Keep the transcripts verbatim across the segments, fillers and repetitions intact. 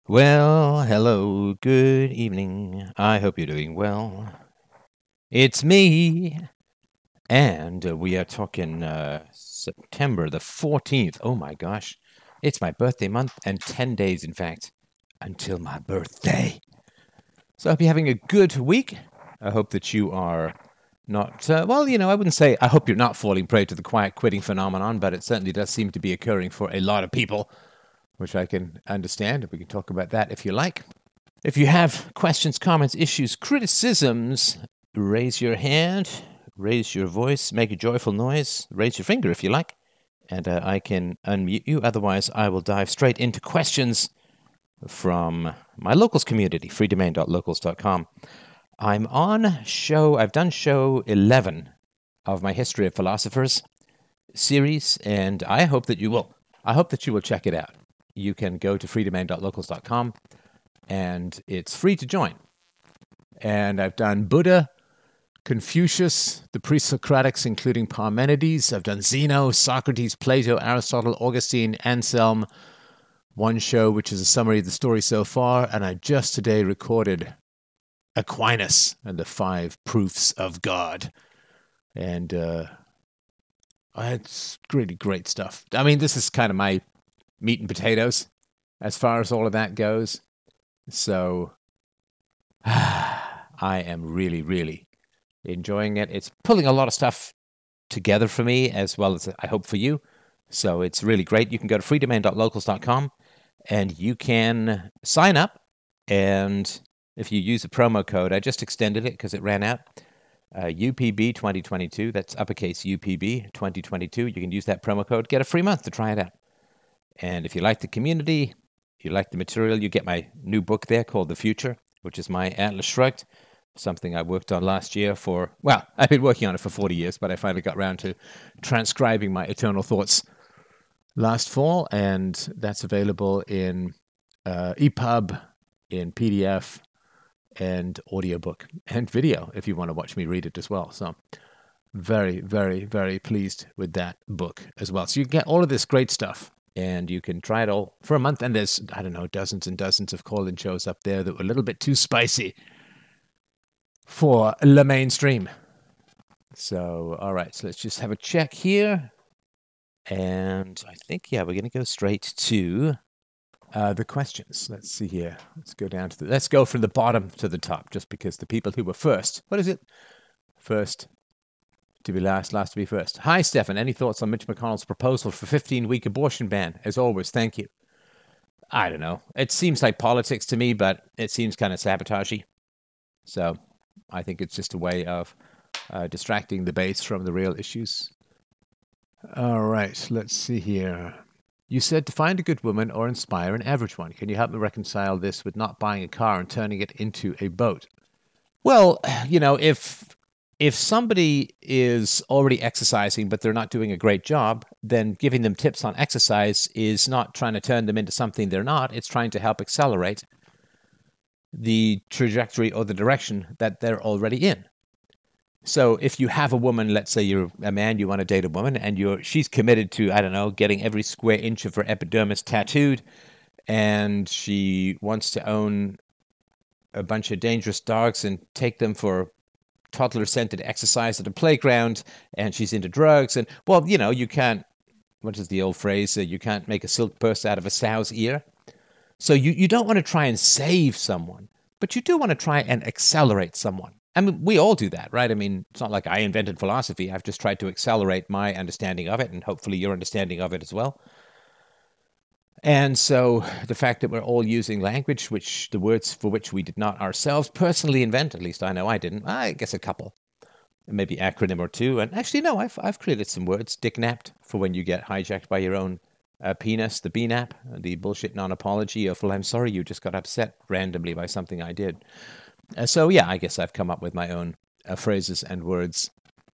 Well, hello, good evening. I hope you're doing well. It's me, and uh, we are talking uh, September the fourteenth. Oh my gosh, it's my birthday month, and ten days, in fact, until my birthday. So I hope you're having a good week. I hope that you are not, uh, well, you know, I wouldn't say I hope you're not falling prey to the quiet quitting phenomenon, but it certainly does seem to be occurring for a lot of people, which I can understand. We can talk about that if you like. If you have questions, comments, issues, criticisms, raise your hand, raise your voice, make a joyful noise, raise your finger if you like, and uh, I can unmute you. Otherwise, I will dive straight into questions from my locals community, free domain dot locals dot com. I'm on show, I've done show eleven of my History of Philosophers series, and I hope that you will. I hope that you will check it out. You can go to free domain dot locals dot com, and it's free to join. And I've done Buddha, Confucius, the pre-Socratics, including Parmenides. I've done Zeno, Socrates, Plato, Aristotle, Augustine, Anselm. One show, which is a summary of the story so far. And I just today recorded Aquinas and the Five Proofs of God. And uh, it's really great stuff. I mean, this is kind of my meat and potatoes as far as all of that goes. So I am really, really enjoying it. It's pulling a lot of stuff together for me, as well as I hope for you. So it's really great. You can go to free domain dot locals dot com and you can sign up. And if you use a promo code, I just extended it because it ran out, uh, U P B twenty twenty-two, that's uppercase U P B twenty twenty-two. You can use that promo code, get a free month to try it out. And if you like the community, if you like the material, you get my new book there called The Future, which is my Atlas Shrugged, something I worked on last year for, well, I've been working on it for forty years, but I finally got around to transcribing my eternal thoughts last fall, and that's available in uh, E P U B, in P D F, and audiobook, and video if you want to watch me read it as well. So very, very, very pleased with that book as well. So you get all of this great stuff, and you can try it all for a month. And there's, I don't know, dozens and dozens of call-in shows up there that were a little bit too spicy for the mainstream. So, all right, so let's just have a check here. And I think, yeah, we're going to go straight to uh, the questions. Let's see here. Let's go down to the, let's go from the bottom to the top, just because the people who were first, what is it? First to be last, last to be first. Hi, Stefan. Any thoughts on Mitch McConnell's proposal for fifteen-week abortion ban? As always, thank you. I don't know. It seems like politics to me, but it seems kind of sabotagey. So I think it's just a way of uh, distracting the base from the real issues. All right, let's see here. You said to find a good woman or inspire an average one. Can you help me reconcile this with not buying a car and turning it into a boat? Well, you know, if if somebody is already exercising but they're not doing a great job, then giving them tips on exercise is not trying to turn them into something they're not. It's trying to help accelerate the trajectory or the direction that they're already in. So if you have a woman, let's say you're a man, you want to date a woman, and you're she's committed to, I don't know, getting every square inch of her epidermis tattooed, and she wants to own a bunch of dangerous dogs and take them for toddler-centered exercise at a playground, and she's into drugs, and, well, you know, you can't, what is the old phrase, uh, you can't make a silk purse out of a sow's ear. So you, you don't want to try and save someone, but you do want to try and accelerate someone. I mean, we all do that, right? I mean, it's not like I invented philosophy. I've just tried to accelerate my understanding of it, and hopefully your understanding of it as well. And so the fact that we're all using language, which the words for which we did not ourselves personally invent, at least I know I didn't, I guess a couple, maybe acronym or two. And actually, no, I've, I've created some words, dicknapped, for when you get hijacked by your own uh, penis, the B NAP, the bullshit non-apology of, well, I'm sorry you just got upset randomly by something I did. Uh, so, yeah, I guess I've come up with my own uh, phrases and words.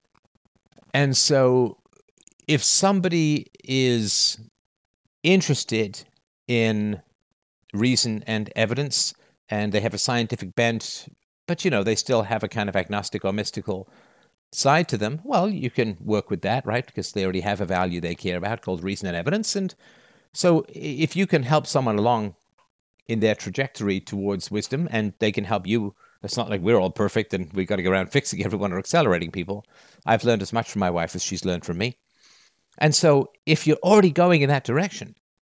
And so if somebody is interested in reason and evidence, and they have a scientific bent, but, you know, they still have a kind of agnostic or mystical side to them, well, you can work with that, right? Because they already have a value they care about called reason and evidence. And so if you can help someone along in their trajectory towards wisdom, and they can help you. It's not like we're all perfect and we've got to go around fixing everyone or accelerating people. I've learned as much from my wife as she's learned from me. And so if you're already going in that direction,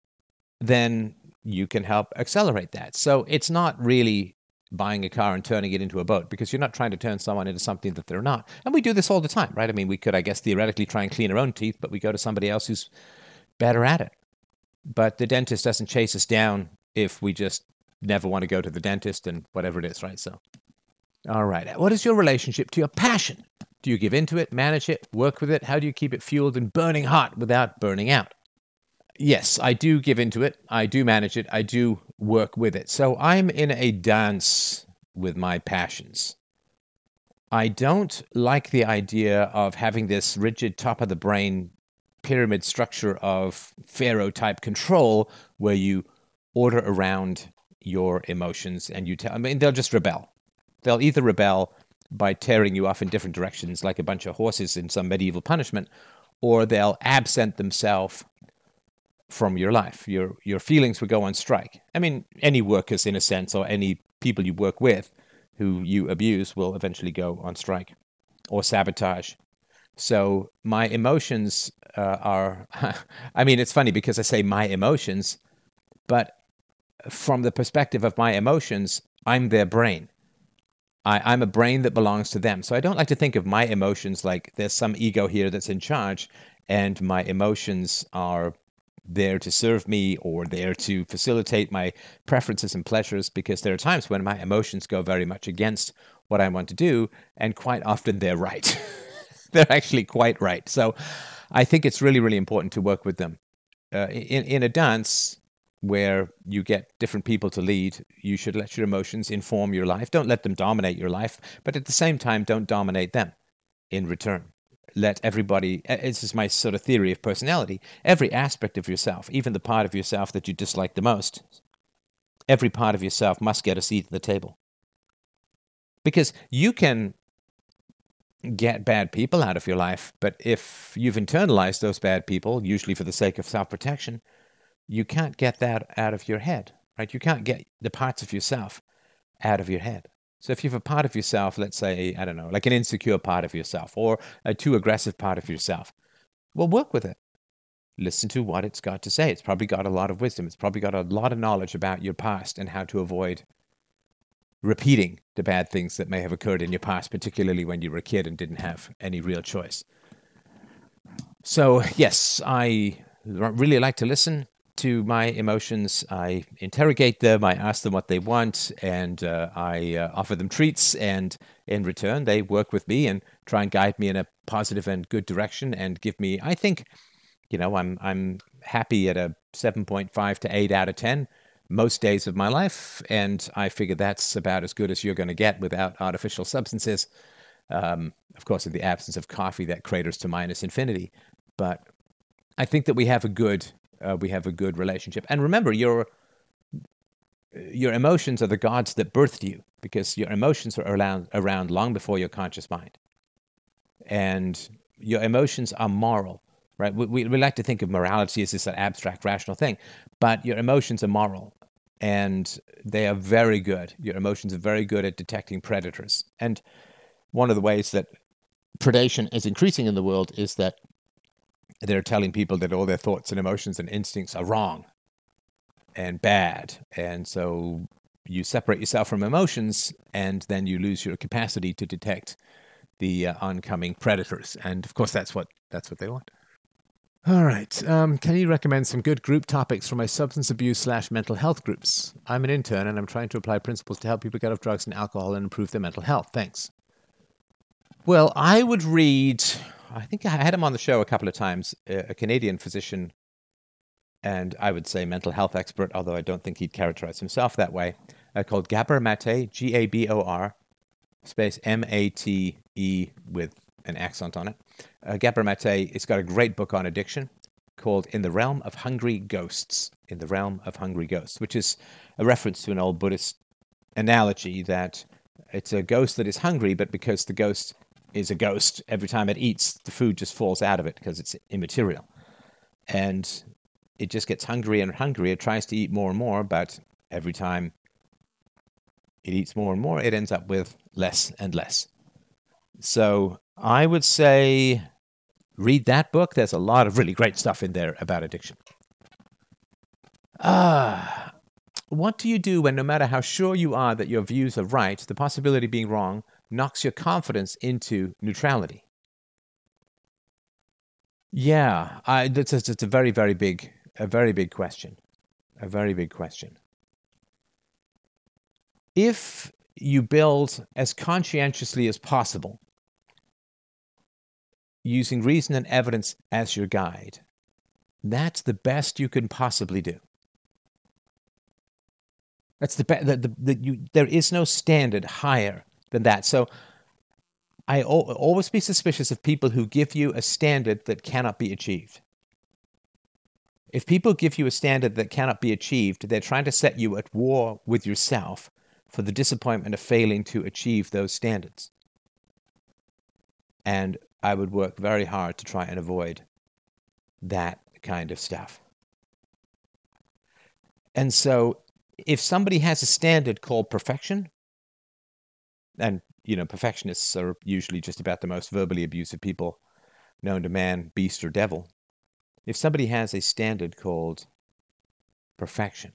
then you can help accelerate that. So it's not really buying a car and turning it into a boat, because you're not trying to turn someone into something that they're not. And we do this all the time, right? I mean, we could, I guess, theoretically try and clean our own teeth, but we go to somebody else who's better at it. But the dentist doesn't chase us down if we just never want to go to the dentist and whatever it is, right? So, all right. What is your relationship to your passion? Do you give into it, manage it, work with it? How do you keep it fueled and burning hot without burning out? Yes, I do give into it. I do manage it. I do work with it. So I'm in a dance with my passions. I don't like the idea of having this rigid top of the brain pyramid structure of Pharaoh type control where you order around your emotions and you tell, I mean, they'll just rebel. They'll either rebel by tearing you off in different directions like a bunch of horses in some medieval punishment, or they'll absent themselves from your life. Your your feelings will go on strike. I mean, any workers in a sense, or any people you work with who you abuse will eventually go on strike or sabotage. So my emotions uh, are, I mean, it's funny because I say my emotions, but from the perspective of my emotions, I'm their brain. I, I'm a brain that belongs to them. So I don't like to think of my emotions like there's some ego here that's in charge and my emotions are there to serve me or there to facilitate my preferences and pleasures, because there are times when my emotions go very much against what I want to do, and quite often they're right. They're actually quite right. So I think it's really, really important to work with them. Uh, in, in a dance where you get different people to lead, you should let your emotions inform your life. Don't let them dominate your life, but at the same time, don't dominate them in return. Let everybody, this is my sort of theory of personality, every aspect of yourself, even the part of yourself that you dislike the most, every part of yourself must get a seat at the table. Because you can get bad people out of your life, but if you've internalized those bad people, usually for the sake of self-protection, you can't get that out of your head, right? You can't get the parts of yourself out of your head. So if you have a part of yourself, let's say, I don't know, like an insecure part of yourself or a too aggressive part of yourself, well, work with it. Listen to what it's got to say. It's probably got a lot of wisdom. It's probably got a lot of knowledge about your past and how to avoid repeating the bad things that may have occurred in your past, particularly when you were a kid and didn't have any real choice. So yes, I really like to listen to my emotions. I interrogate them, I ask them what they want, and uh, I uh, offer them treats, and in return, they work with me and try and guide me in a positive and good direction and give me, I think, you know, I'm I'm happy at a seven point five to eight out of ten most days of my life, and I figure that's about as good as you're going to get without artificial substances. Um, of course, in the absence of coffee, that craters to minus infinity. But I think that we have a good Uh, we have a good relationship. And remember, your your emotions are the gods that birthed you, because your emotions are around, around long before your conscious mind. And your emotions are moral, right? We, we, we like to think of morality as this abstract, rational thing, but your emotions are moral, and they are very good. Your emotions are very good at detecting predators. And one of the ways that predation is increasing in the world is that they're telling people that all their thoughts and emotions and instincts are wrong and bad. And so you separate yourself from emotions, and then you lose your capacity to detect the uh, oncoming predators. And of course, that's what that's what they want. All right. Um, can you recommend some good group topics for my substance abuse slash mental health groups? I'm an intern, and I'm trying to apply principles to help people get off drugs and alcohol and improve their mental health. Thanks. Well, I would read... I think I had him on the show a couple of times, a Canadian physician, and I would say mental health expert, although I don't think he'd characterize himself that way, uh, called Gabor Mate, G A B O R, space M A T E with an accent on it. Uh, Gabor Mate, it's got a great book on addiction called In the Realm of Hungry Ghosts, In the Realm of Hungry Ghosts, which is a reference to an old Buddhist analogy that it's a ghost that is hungry, but because the ghost is a ghost, every time it eats, the food just falls out of it because it's immaterial. And it just gets hungrier and hungrier. It tries to eat more and more, but every time it eats more and more, it ends up with less and less. So I would say read that book. There's a lot of really great stuff in there about addiction. Ah, what do you do when no matter how sure you are that your views are right, the possibility of being wrong knocks your confidence into neutrality? Yeah, I, that's a, it's a very, very big, a very big question. A very big question. If you build as conscientiously as possible, using reason and evidence as your guide, that's the best you can possibly do. That's the best. The, the, the, you, there is no standard higher than that. So I o- always be suspicious of people who give you a standard that cannot be achieved. If people give you a standard that cannot be achieved, they're trying to set you at war with yourself for the disappointment of failing to achieve those standards. And I would work very hard to try and avoid that kind of stuff. And so if somebody has a standard called perfection, and, you know, perfectionists are usually just about the most verbally abusive people known to man, beast, or devil. If somebody has a standard called perfection,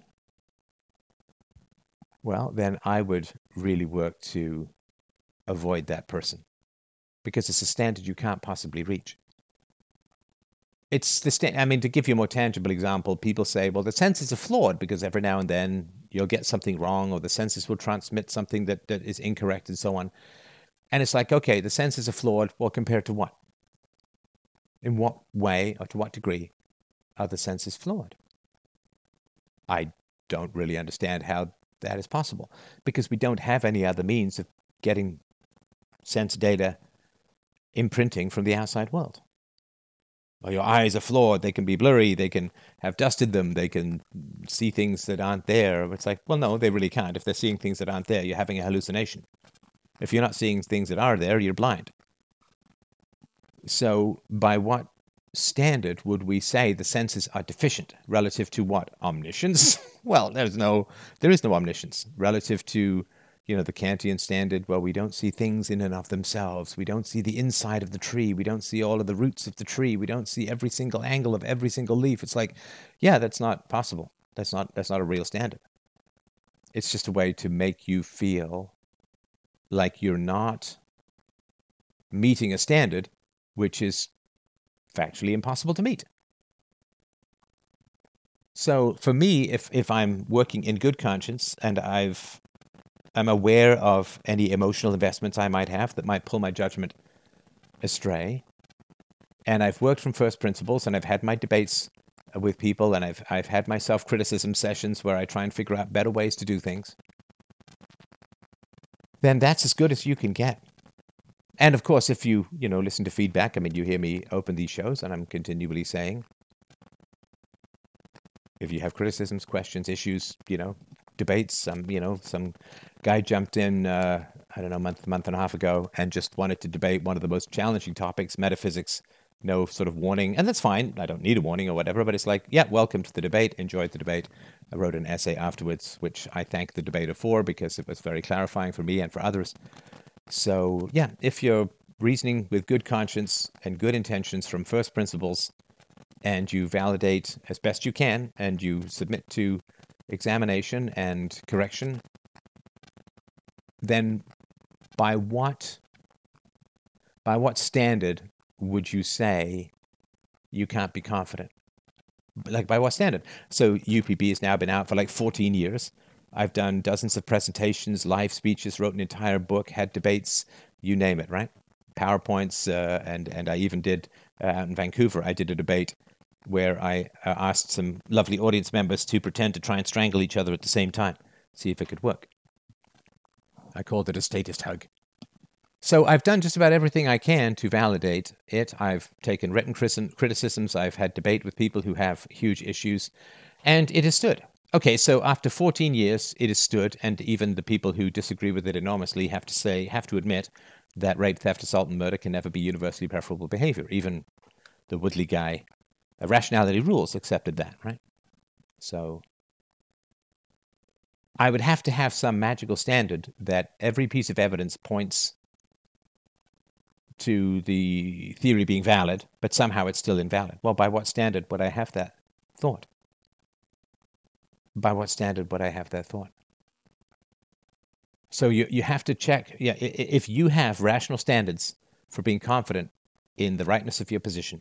well, then I would really work to avoid that person because it's a standard you can't possibly reach. It's the sta- I mean, to give you a more tangible example, people say, well, the senses are flawed because every now and then you'll get something wrong or the senses will transmit something that, that is incorrect and so on. And it's like, okay, the senses are flawed. Well, compared to what? In what way or to what degree are the senses flawed? I don't really understand how that is possible because we don't have any other means of getting sense data imprinting from the outside world. Well, your eyes are flawed. They can be blurry. They can have dust in them. They can see things that aren't there. It's like, well, no, they really can't. If they're seeing things that aren't there, you're having a hallucination. If you're not seeing things that are there, you're blind. So by what standard would we say the senses are deficient relative to what? Omniscience? Well, there's no, there is no omniscience relative to, you know, the Kantian standard. Well, we don't see things in and of themselves. We don't see the inside of the tree. We don't see all of the roots of the tree. We don't see every single angle of every single leaf. It's like, yeah, that's not possible. That's not, that's not a real standard. It's just a way to make you feel like you're not meeting a standard which is factually impossible to meet. So for me, if if I'm working in good conscience and I've I'm aware of any emotional investments I might have that might pull my judgment astray, and I've worked from first principles and I've had my debates with people and I've I've had my self-criticism sessions where I try and figure out better ways to do things, then that's as good as you can get. And of course, if you, you know, listen to feedback, I mean, you hear me open these shows and I'm continually saying, if you have criticisms, questions, issues, you know, debates, some, you know, some guy jumped in, uh, I don't know, a month, month and a half ago and just wanted to debate one of the most challenging topics, metaphysics, no sort of warning. And that's fine. I don't need a warning or whatever, but it's like, yeah, welcome to the debate. Enjoyed the debate. I wrote an essay afterwards, which I thank the debater for because it was very clarifying for me and for others. So, yeah, if you're reasoning with good conscience and good intentions from first principles, and you validate as best you can, and you submit to examination and correction, then by what by what standard would you say you can't be confident? Like, by what standard? So U P B has now been out for like fourteen years. I've done dozens of presentations, live speeches, wrote an entire book, had debates, you name it, right? PowerPoints, uh, and, and I even did, uh, out in Vancouver, I did a debate where I uh, asked some lovely audience members to pretend to try and strangle each other at the same time, see if it could work. I called it a statist hug. So I've done just about everything I can to validate it. I've taken written criticisms. I've had debate with people who have huge issues, and it has stood. Okay, so after fourteen years, it has stood, and even the people who disagree with it enormously have to say, have to admit that rape, theft, assault, and murder can never be universally preferable behavior. Even the Woodley guy, uh, Rationality Rules, accepted that, right? So I would have to have some magical standard that every piece of evidence points to the theory being valid, but somehow it's still invalid. Well, by what standard would I have that thought? By what standard would I have that thought? So you, you have to check. Yeah, if you have rational standards for being confident in the rightness of your position,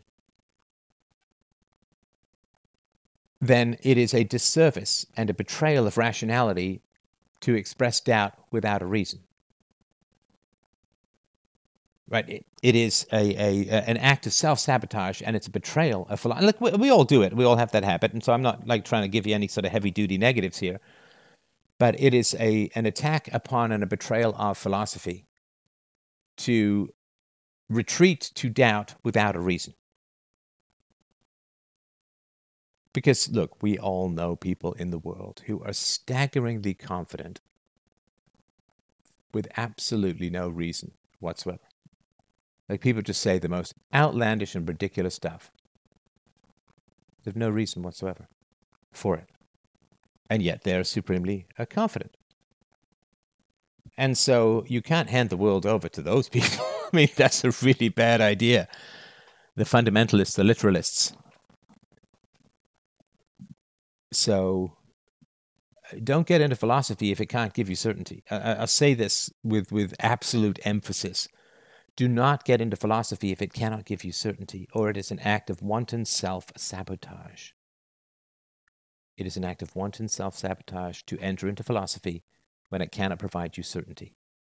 then it is a disservice and a betrayal of rationality to express doubt without a reason. Right? It, it is a, a, a an act of self-sabotage, and it's a betrayal of philosophy. Look, we, we all do it. We all have that habit, and so I'm not like trying to give you any sort of heavy-duty negatives here. But it is a an attack upon and a betrayal of philosophy to retreat to doubt without a reason. Because, look, we all know people in the world who are staggeringly confident with absolutely no reason whatsoever. Like, people just say the most outlandish and ridiculous stuff. There's no reason whatsoever for it. And yet they're supremely uh, confident. And so you can't hand the world over to those people. I mean, that's a really bad idea. The fundamentalists, the literalists. So don't get into philosophy if it can't give you certainty. I, I'll say this with, with absolute emphasis. Do not get into philosophy if it cannot give you certainty, or it is an act of wanton self-sabotage. It is an act of wanton self-sabotage to enter into philosophy when it cannot provide you certainty.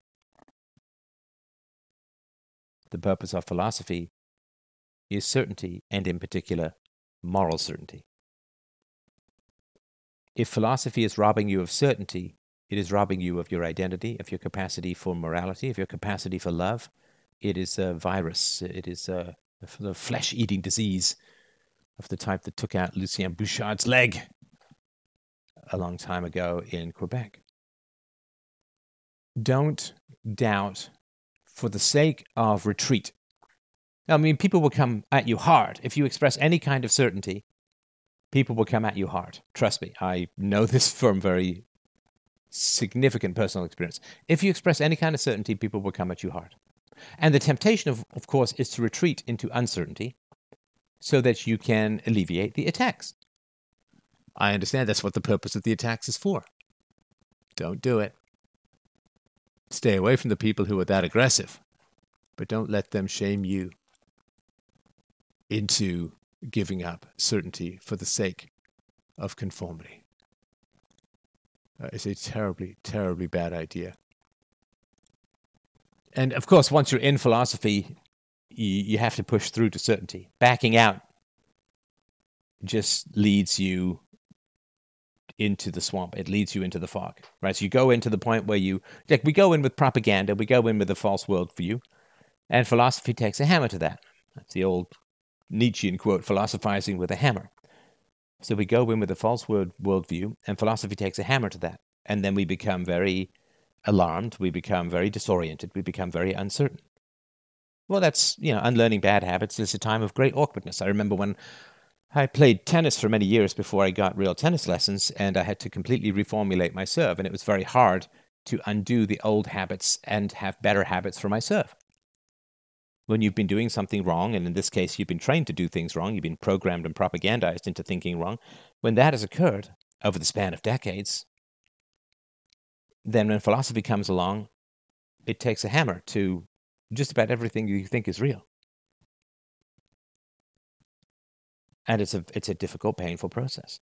The purpose of philosophy is certainty, and in particular, moral certainty. If philosophy is robbing you of certainty, it is robbing you of your identity, of your capacity for morality, of your capacity for love. It is a virus. It is a, a flesh-eating disease of the type that took out Lucien Bouchard's leg a long time ago in Quebec. Don't doubt for the sake of retreat. I mean, people will come at you hard. If you express any kind of certainty, people will come at you hard. Trust me, I know this from very significant personal experience. If you express any kind of certainty, people will come at you hard. And the temptation, of, of course, is to retreat into uncertainty so that you can alleviate the attacks. I understand that's what the purpose of the attacks is for. Don't do it. Stay away from the people who are that aggressive, but don't let them shame you into giving up certainty for the sake of conformity. Uh, it's a terribly, terribly bad idea. And of course, once you're in philosophy, you, you have to push through to certainty. Backing out just leads you into the swamp. It leads you into the fog, right? So you go into the point where you, like we go in with propaganda, we go in with a false worldview, and philosophy takes a hammer to that. That's the old Nietzschean quote, philosophizing with a hammer. So we go in with a false world worldview, and philosophy takes a hammer to that. And then we become very alarmed, we become very disoriented, we become very uncertain. Well, that's, you know, unlearning bad habits is a time of great awkwardness. I remember when I played tennis for many years before I got real tennis lessons, and I had to completely reformulate my serve, and it was very hard to undo the old habits and have better habits for my serve. When you've been doing something wrong, and in this case, you've been trained to do things wrong, you've been programmed and propagandized into thinking wrong, when that has occurred over the span of decades, then when philosophy comes along, it takes a hammer to just about everything you think is real. And it's a it's a difficult, painful process.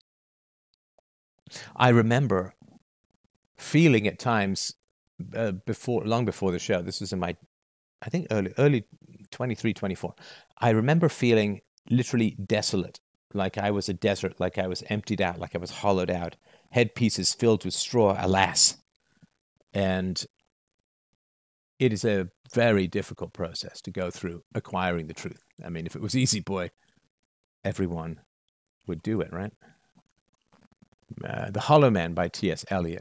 I remember feeling at times uh, before, long before the show, this was in my, I think early, early twenty-three, twenty-four. I remember feeling literally desolate, like I was a desert, like I was emptied out, like I was hollowed out, headpieces filled with straw, alas. And it is a very difficult process to go through acquiring the truth. I mean, if it was easy, boy, everyone would do it, right? Uh, The Hollow Man by T S Eliot.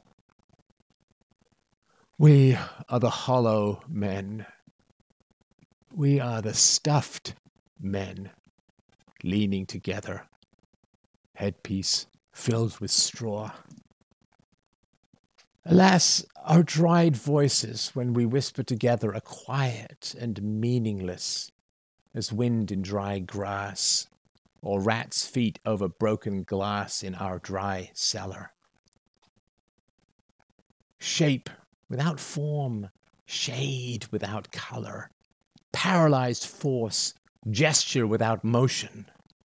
We are the hollow men. We are the stuffed men, leaning together, headpiece filled with straw. Alas, our dried voices, when we whisper together, are quiet and meaningless as wind in dry grass, or rats' feet over broken glass in our dry cellar. Shape without form, shade without color, paralyzed force, gesture without motion.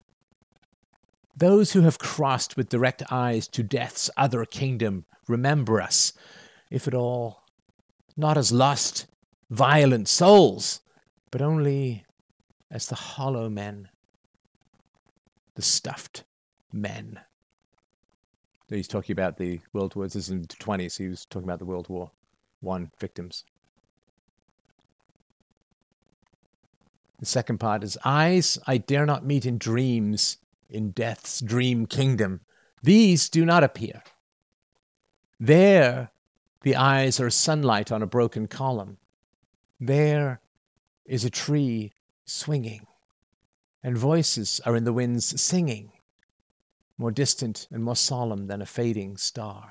Those who have crossed with direct eyes to death's other kingdom remember us, if at all, not as lost, violent souls, but only as the hollow men, the stuffed men. He's talking about the World War, this is in the twenties, he was talking about the World War One victims. The second part is, eyes I dare not meet in dreams, in death's dream kingdom. These do not appear. There, the eyes are sunlight on a broken column. There is a tree swinging, and voices are in the winds singing, more distant and more solemn than a fading star.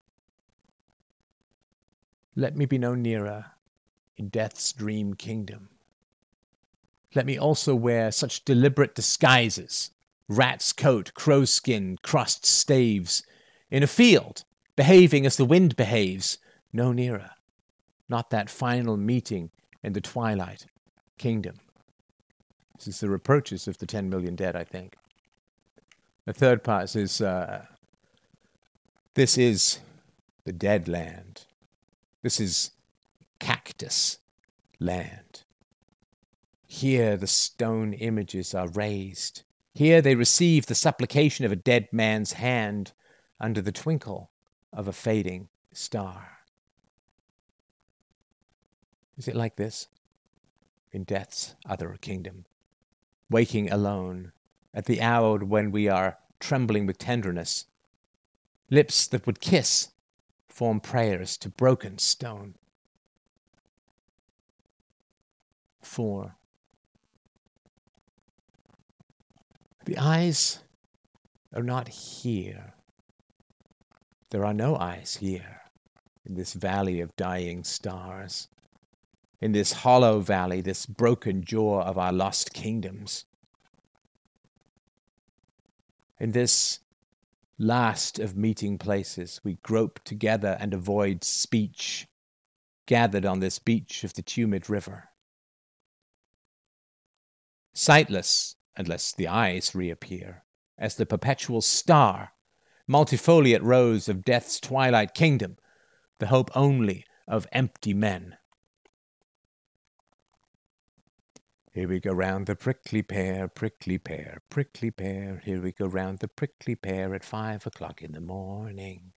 Let me be no nearer in death's dream kingdom. Let me also wear such deliberate disguises, rat's coat, crow's skin, crossed staves, in a field, behaving as the wind behaves, no nearer, not that final meeting in the twilight kingdom. This is the reproaches of the ten million dead, I think. The third part is, uh, this is the dead land. This is cactus land. Here the stone images are raised. Here they receive the supplication of a dead man's hand under the twinkle of a fading star. Is it like this in death's other kingdom? Waking alone at the hour when we are trembling with tenderness, lips that would kiss form prayers to broken stone. Four. The eyes are not here. There are no eyes here in this valley of dying stars, in this hollow valley, this broken jaw of our lost kingdoms. In this last of meeting places, we grope together and avoid speech, gathered on this beach of the tumid river. Sightless, unless the eyes reappear, as the perpetual star, multifoliate rose of death's twilight kingdom, the hope only of empty men. Here we go round the prickly pear, prickly pear, prickly pear. Here we go round the prickly pear at five o'clock in the morning.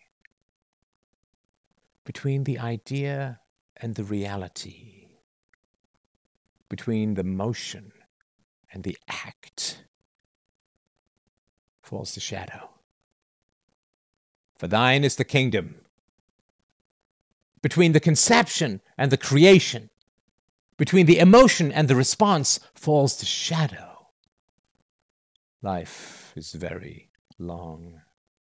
Between the idea and the reality, between the motion and the act, falls the shadow. For thine is the kingdom. Between the conception and the creation, between the emotion and the response, falls the shadow. Life is very long.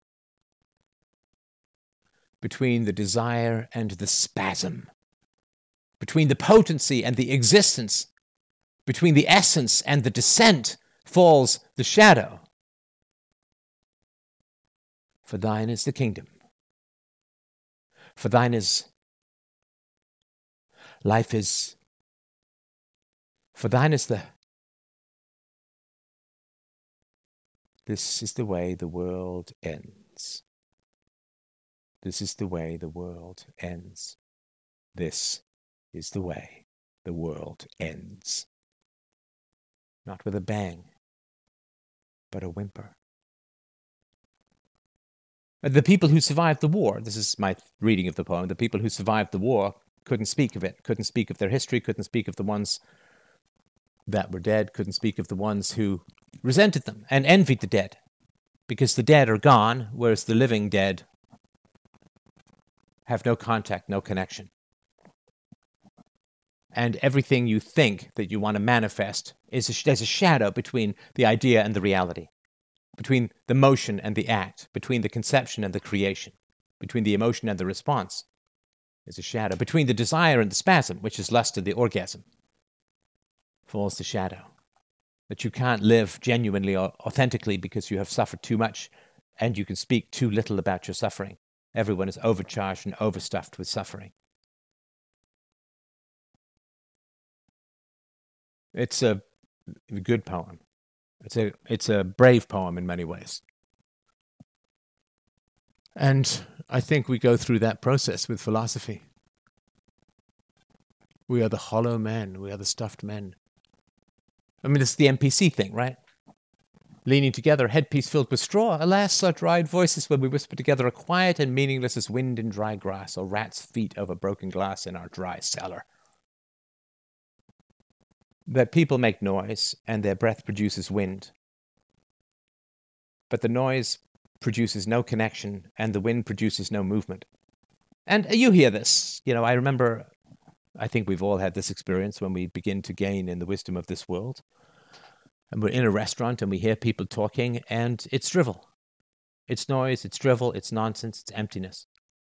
Between the desire and the spasm, between the potency and the existence, between the essence and the descent, falls the shadow. For thine is the kingdom. For thine is, life is, for thine is the, this is the way the world ends. This is the way the world ends. This is the way the world ends. Not with a bang, but a whimper. The people who survived the war, this is my reading of the poem, the people who survived the war couldn't speak of it, couldn't speak of their history, couldn't speak of the ones that were dead, couldn't speak of the ones who resented them and envied the dead, because the dead are gone, whereas the living dead have no contact, no connection. And everything you think that you want to manifest is a, there's a shadow between the idea and the reality, between the motion and the act, between the conception and the creation. Between the emotion and the response is a shadow. Between the desire and the spasm, which is lust and the orgasm, falls the shadow. That you can't live genuinely or authentically because you have suffered too much and you can speak too little about your suffering. Everyone is overcharged and overstuffed with suffering. It's a good poem. It's a it's a brave poem in many ways. And I think we go through that process with philosophy. We are the hollow men. We are the stuffed men. I mean, it's the N P C thing, right? Leaning together, headpiece filled with straw. Alas, our dried voices when we whisper together are quiet and meaningless as wind in dry grass or rat's feet over broken glass in our dry cellar. That people make noise and their breath produces wind. But the noise produces no connection and the wind produces no movement. And you hear this. You know, I remember, I think we've all had this experience when we begin to gain in the wisdom of this world. And we're in a restaurant and we hear people talking and it's drivel. It's noise, it's drivel, it's nonsense, it's emptiness.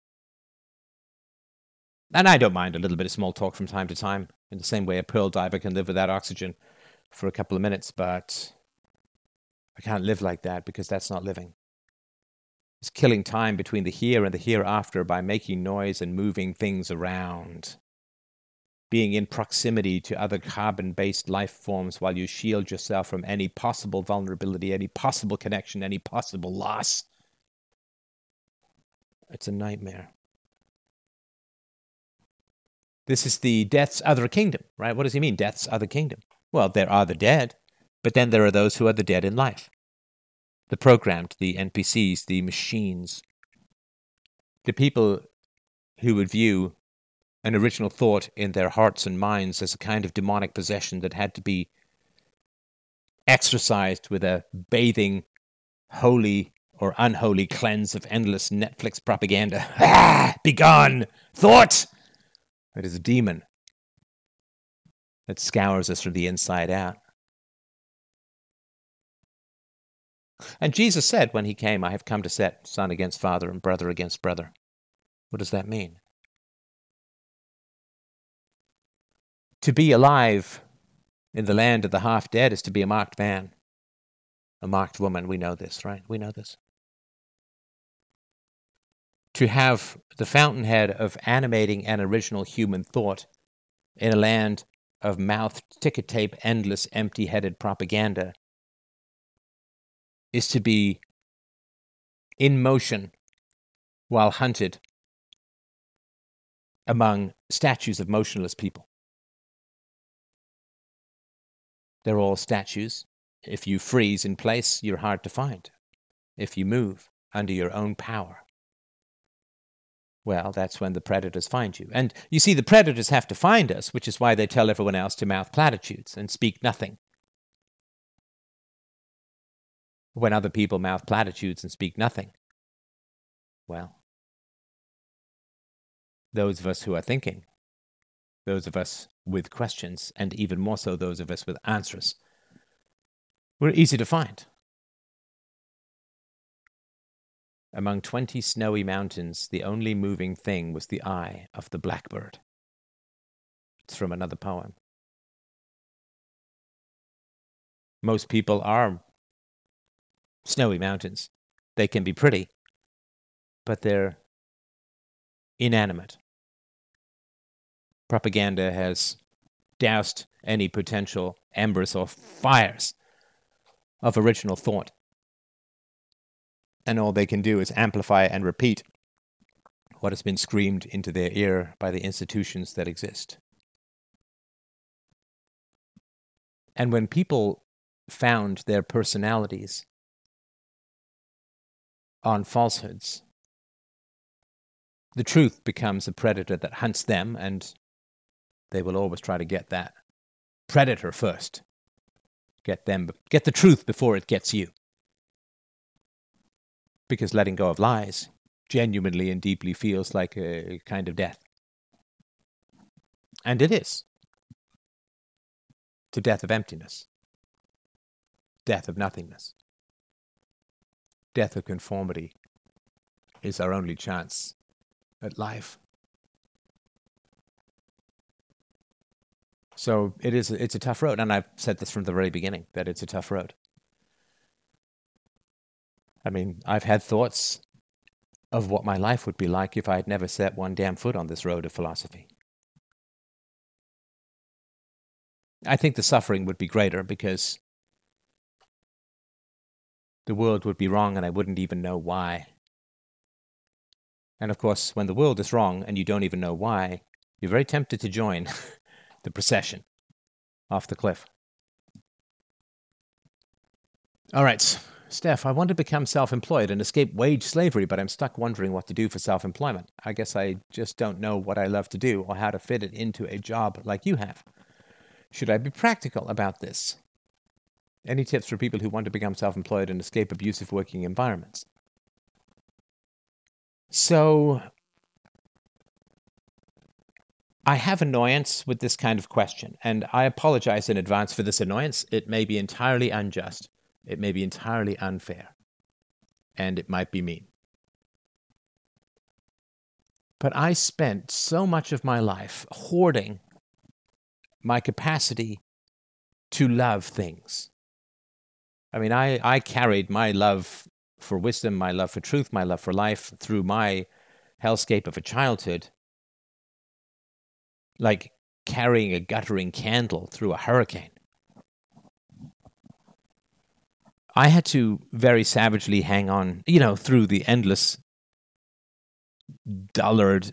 And I don't mind a little bit of small talk from time to time, in the same way a pearl diver can live without oxygen for a couple of minutes, but I can't live like that because that's not living. It's killing time between the here and the hereafter by making noise and moving things around. Being in proximity to other carbon-based life forms while you shield yourself from any possible vulnerability, any possible connection, any possible loss. It's a nightmare. This is the death's other kingdom, right? What does he mean, death's other kingdom? Well, there are the dead, but then there are those who are the dead in life. The programmed, the N P Cs, the machines. The people who would view an original thought in their hearts and minds as a kind of demonic possession that had to be exorcised with a bathing, holy or unholy cleanse of endless Netflix propaganda. Ah! Begone! Thought! It is a demon that scours us from the inside out. And Jesus said when he came, I have come to set son against father and brother against brother. What does that mean? To be alive in the land of the half-dead is to be a marked man, a marked woman. We know this, right? We know this. To have the fountainhead of animating and original human thought in a land of mouthed, ticker tape, endless, empty-headed propaganda is to be in motion while hunted among statues of motionless people. They're all statues. If you freeze in place, you're hard to find. If you move under your own power, well, that's when the predators find you. And you see, the predators have to find us, which is why they tell everyone else to mouth platitudes and speak nothing. When other people mouth platitudes and speak nothing, well, those of us who are thinking, those of us with questions, and even more so those of us with answers, we're easy to find. Among twenty snowy mountains, the only moving thing was the eye of the blackbird. It's from another poem. Most people are snowy mountains. They can be pretty, but they're inanimate. Propaganda has doused any potential embers or fires of original thought. And all they can do is amplify and repeat what has been screamed into their ear by the institutions that exist. And when people found their personalities on falsehoods, the truth becomes a predator that hunts them, and they will always try to get that predator first. Get them, get the truth before it gets you. Because letting go of lies genuinely and deeply feels like a kind of death. And it is. It's a death of emptiness. Death of nothingness. Death of conformity is our only chance at life. So it is, it's a tough road. And I've said this from the very beginning, that it's a tough road. I mean, I've had thoughts of what my life would be like if I had never set one damn foot on this road of philosophy. I think the suffering would be greater because the world would be wrong and I wouldn't even know why. And of course, when the world is wrong and you don't even know why, you're very tempted to join the procession off the cliff. All right, Steph, I want to become self-employed and escape wage slavery, but I'm stuck wondering what to do for self-employment. I guess I just don't know what I love to do or how to fit it into a job like you have. Should I be practical about this? Any tips for people who want to become self-employed and escape abusive working environments? So, I have annoyance with this kind of question, and I apologize in advance for this annoyance. It may be entirely unjust. It may be entirely unfair. And it might be mean. But I spent so much of my life hoarding my capacity to love things. I mean, I, I carried my love for wisdom, my love for truth, my love for life through my hellscape of a childhood, like carrying a guttering candle through a hurricane. I had to very savagely hang on, you know, through the endless, dullard,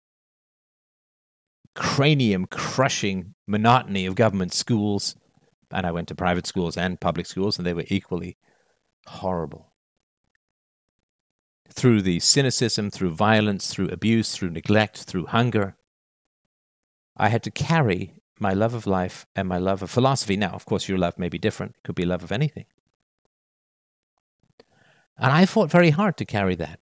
cranium-crushing monotony of government schools. And I went to private schools and public schools, and they were equally horrible. Through the cynicism, through violence, through abuse, through neglect, through hunger, I had to carry my love of life and my love of philosophy. Now, of course, your love may be different. It could be love of anything. And I fought very hard to carry that.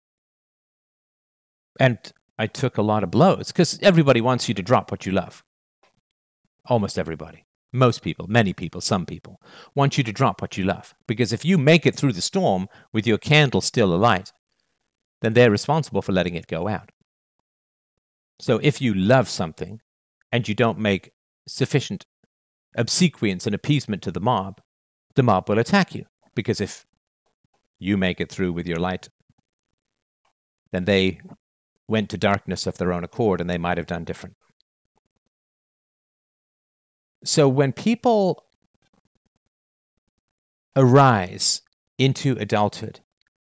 And I took a lot of blows, because everybody wants you to drop what you love. Almost everybody. Most people, many people, some people, want you to drop what you love. Because if you make it through the storm with your candle still alight, then they're responsible for letting it go out. So if you love something, and you don't make sufficient obsequience and appeasement to the mob, the mob will attack you. Because if you make it through with your light, then they went to darkness of their own accord, and they might have done different. So when people arise into adulthood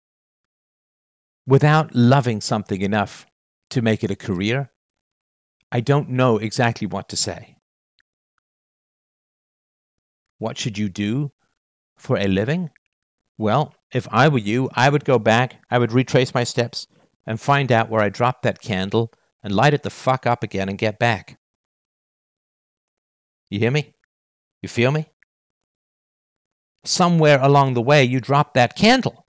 without loving something enough to make it a career, I don't know exactly what to say. What should you do for a living? Well, if I were you, I would go back, I would retrace my steps, and find out where I dropped that candle and light it the fuck up again and get back. You hear me? You feel me? Somewhere along the way, you dropped that candle.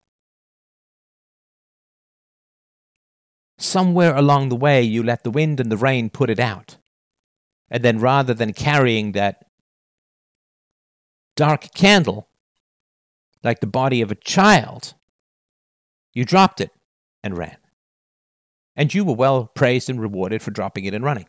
Somewhere along the way, you let the wind and the rain put it out. And then rather than carrying that dark candle like the body of a child, you dropped it and ran. And you were well praised and rewarded for dropping it and running.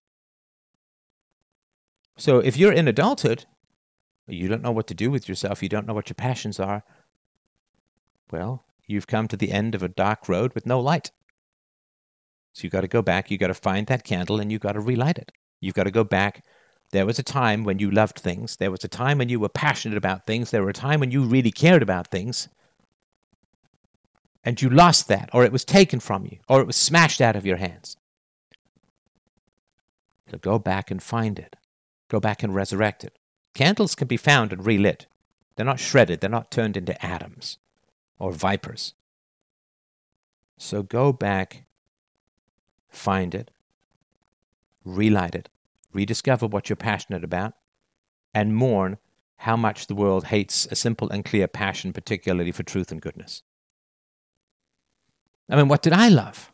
So if you're in adulthood, you don't know what to do with yourself, you don't know what your passions are, well, you've come to the end of a dark road with no light. So you've got to go back, you've got to find that candle, and you've got to relight it. You've got to go back. There was a time when you loved things. There was a time when you were passionate about things. There was a time when you really cared about things. And you lost that, or it was taken from you, or it was smashed out of your hands. So go back and find it. Go back and resurrect it. Candles can be found and relit. They're not shredded. They're not turned into atoms or vipers. So go back, find it, relight it, rediscover what you're passionate about, and mourn how much the world hates a simple and clear passion, particularly for truth and goodness. I mean, what did I love?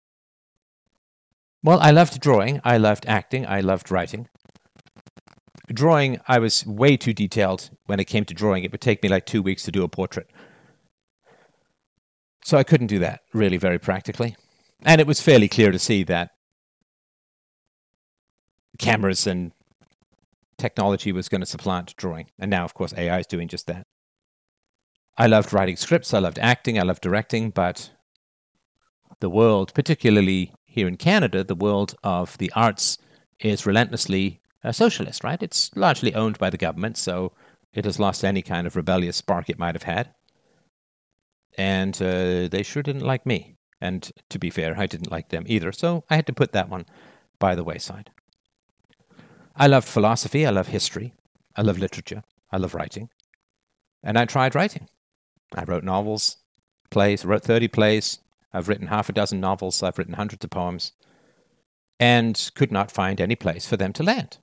Well, I loved drawing, I loved acting, I loved writing. Drawing, I was way too detailed when it came to drawing. It would take me like two weeks to do a portrait. So I couldn't do that really very practically. And it was fairly clear to see that cameras and technology was going to supplant drawing. And now, of course, A I is doing just that. I loved writing scripts. I loved acting. I loved directing. But the world, particularly here in Canada, the world of the arts is relentlessly uh, socialist, right? It's largely owned by the government, so it has lost any kind of rebellious spark it might have had. And uh, they sure didn't like me. And to be fair, I didn't like them either. So I had to put that one by the wayside. I loved philosophy. I love history. I love literature. I love writing. And I tried writing. I wrote novels, plays. I wrote thirty plays. I've written half a dozen novels. I've written hundreds of poems. And could not find any place for them to land.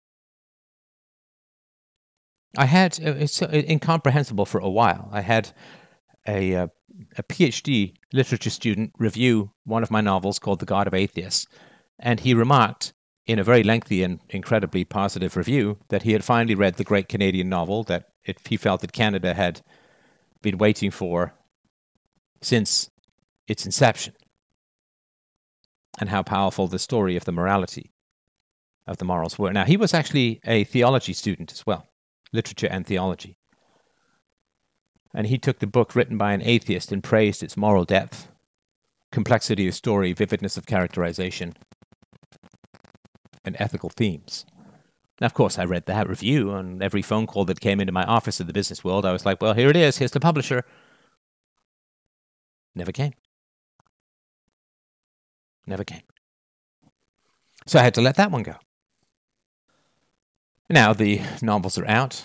I had, it's incomprehensible for a while. I had a, a, a PhD literature student review one of my novels called The God of Atheists. And he remarked in a very lengthy and incredibly positive review that he had finally read the great Canadian novel that it, he felt that Canada had been waiting for since its inception, and how powerful the story of the morality of the morals were. Now, he was actually a theology student as well, literature and theology. And he took the book written by an atheist and praised its moral depth, complexity of story, vividness of characterization, and ethical themes. Now, of course, I read that review, and every phone call that came into my office in the business world, I was like, well, here it is. Here's the publisher. Never came. Never came. So I had to let that one go. Now the novels are out,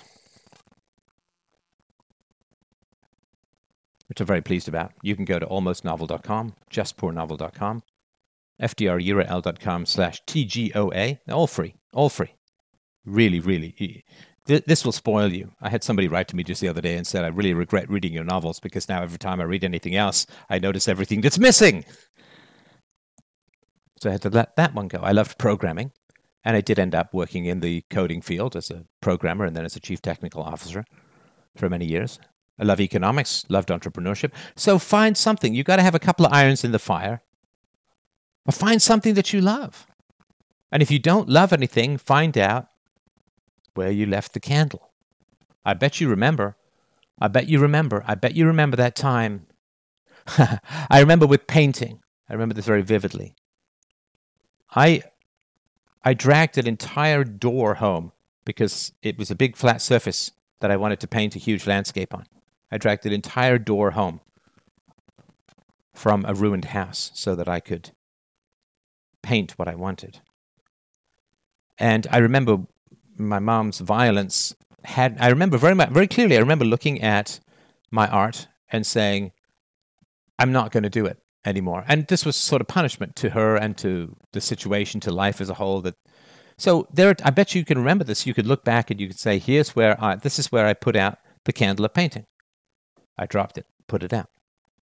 which I'm very pleased about. You can go to almost novel dot com, just poor novel dot com, f d r u r l dot com slash T G O A, all free, all free. Really, really. This will spoil you. I had somebody write to me just the other day and said, I really regret reading your novels because now every time I read anything else, I notice everything that's missing. So I had to let that one go. I loved programming, and I did end up working in the coding field as a programmer and then as a chief technical officer for many years. I love economics, loved entrepreneurship. So find something. You've got to have a couple of irons in the fire, but find something that you love. And if you don't love anything, find out where you left the candle. I bet you remember. I bet you remember. I bet you remember that time. I remember with painting. I remember this very vividly. I I dragged an entire door home because it was a big flat surface that I wanted to paint a huge landscape on. I dragged an entire door home from a ruined house so that I could paint what I wanted. And I remember my mom's violence had, I remember very much, very clearly, I remember looking at my art and saying, I'm not going to do it anymore. And this was sort of punishment to her and to the situation, to life as a whole. That so there, I bet you can remember this. You could look back and you could say, here's where I, this is where I put out the candle of painting. I dropped it, put it out.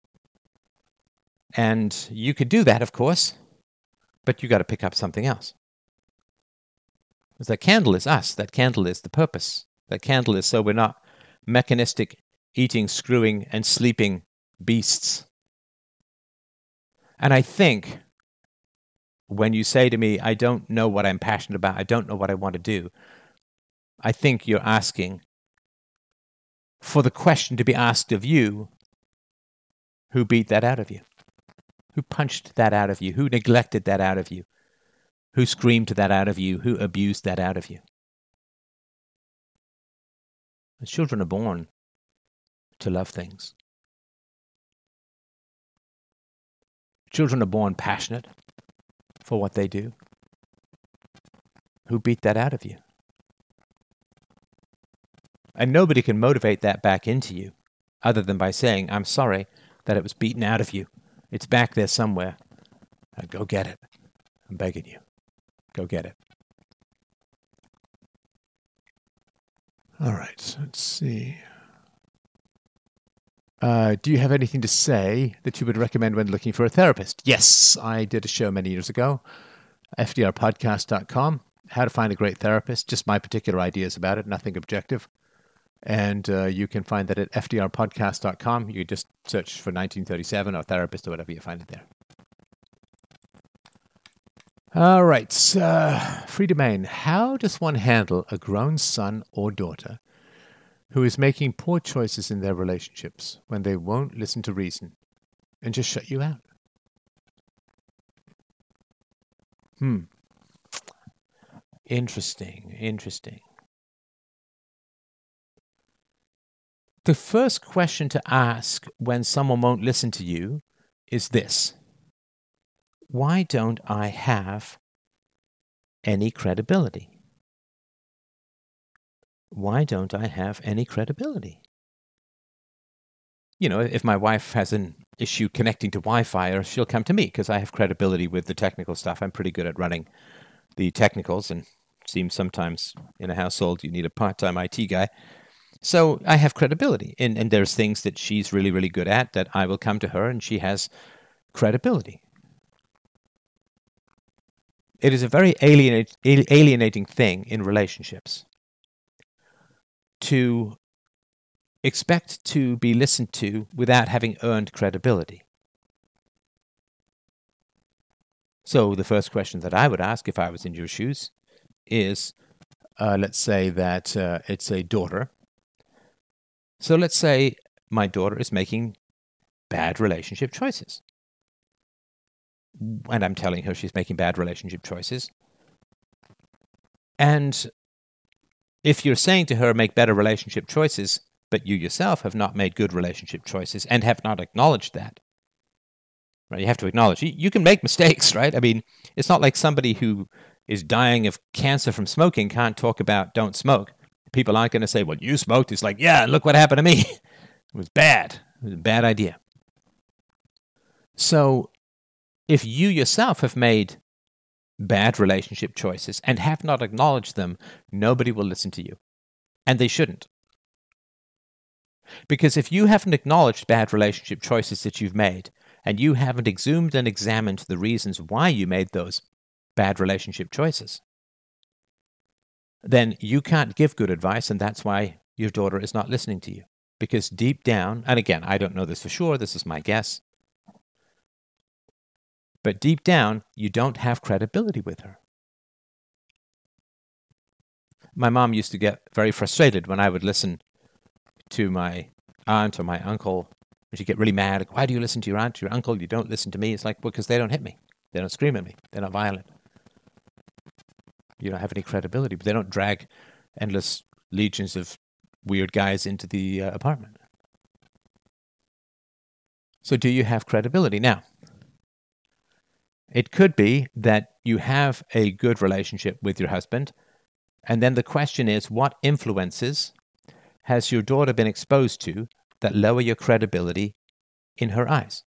And you could do that, of course, but you got to pick up something else. Because that candle is us. That candle is the purpose. That candle is so we're not mechanistic, eating, screwing, and sleeping beasts. And I think when you say to me, I don't know what I'm passionate about, I don't know what I want to do, I think you're asking for the question to be asked of you, who beat that out of you? Who punched that out of you? Who neglected that out of you? Who screamed that out of you? Who abused that out of you? The children are born to love things. Children are born passionate for what they do. Who beat that out of you? And nobody can motivate that back into you other than by saying, I'm sorry that it was beaten out of you. It's back there somewhere. Now go get it. I'm begging you. Go get it. All right. Let's see. Uh, do you have anything to say that you would recommend when looking for a therapist? Yes, I did a show many years ago, f d r podcast dot com, how to find a great therapist, just my particular ideas about it, nothing objective. And uh, you can find that at f d r podcast dot com. You just search for nineteen thirty-seven or therapist or whatever, you find it there. All right. Uh, free domain. How does one handle a grown son or daughter who is making poor choices in their relationships when they won't listen to reason and just shut you out? Hmm. Interesting. Interesting. The first question to ask when someone won't listen to you is this: why don't I have any credibility? Why don't I have any credibility? You know, if my wife has an issue connecting to Wi-Fi, she'll come to me because I have credibility with the technical stuff. I'm pretty good at running the technicals, and it seems sometimes in a household you need a part-time I T guy. So I have credibility, and, and there's things that she's really, really good at that I will come to her, and she has credibility. It is a very alienate, alienating thing in relationships to expect to be listened to without having earned credibility. So the first question that I would ask if I was in your shoes is, uh, let's say that uh, it's a daughter. So let's say my daughter is making bad relationship choices. And I'm telling her she's making bad relationship choices. And if you're saying to her, make better relationship choices, but you yourself have not made good relationship choices and have not acknowledged that, right? You have to acknowledge. You, you can make mistakes, right? I mean, it's not like somebody who is dying of cancer from smoking can't talk about don't smoke. People aren't going to say, well, you smoked. It's like, yeah, look what happened to me. It was bad. It was a bad idea. So if you yourself have made bad relationship choices and have not acknowledged them, nobody will listen to you. And they shouldn't. Because if you haven't acknowledged bad relationship choices that you've made, and you haven't exhumed and examined the reasons why you made those bad relationship choices, then you can't give good advice, and that's why your daughter is not listening to you. Because deep down, and again, I don't know this for sure, this is my guess, but deep down, you don't have credibility with her. My mom used to get very frustrated when I would listen to my aunt or my uncle. She'd get really mad. Why do you listen to your aunt, your uncle? You don't listen to me. It's like, well, because they don't hit me. They don't scream at me. They're not violent. You don't have any credibility, but they don't drag endless legions of weird guys into the uh, apartment. So do you have credibility? Now, it could be that you have a good relationship with your husband, and then the question is, what influences has your daughter been exposed to that lower your credibility in her eyes?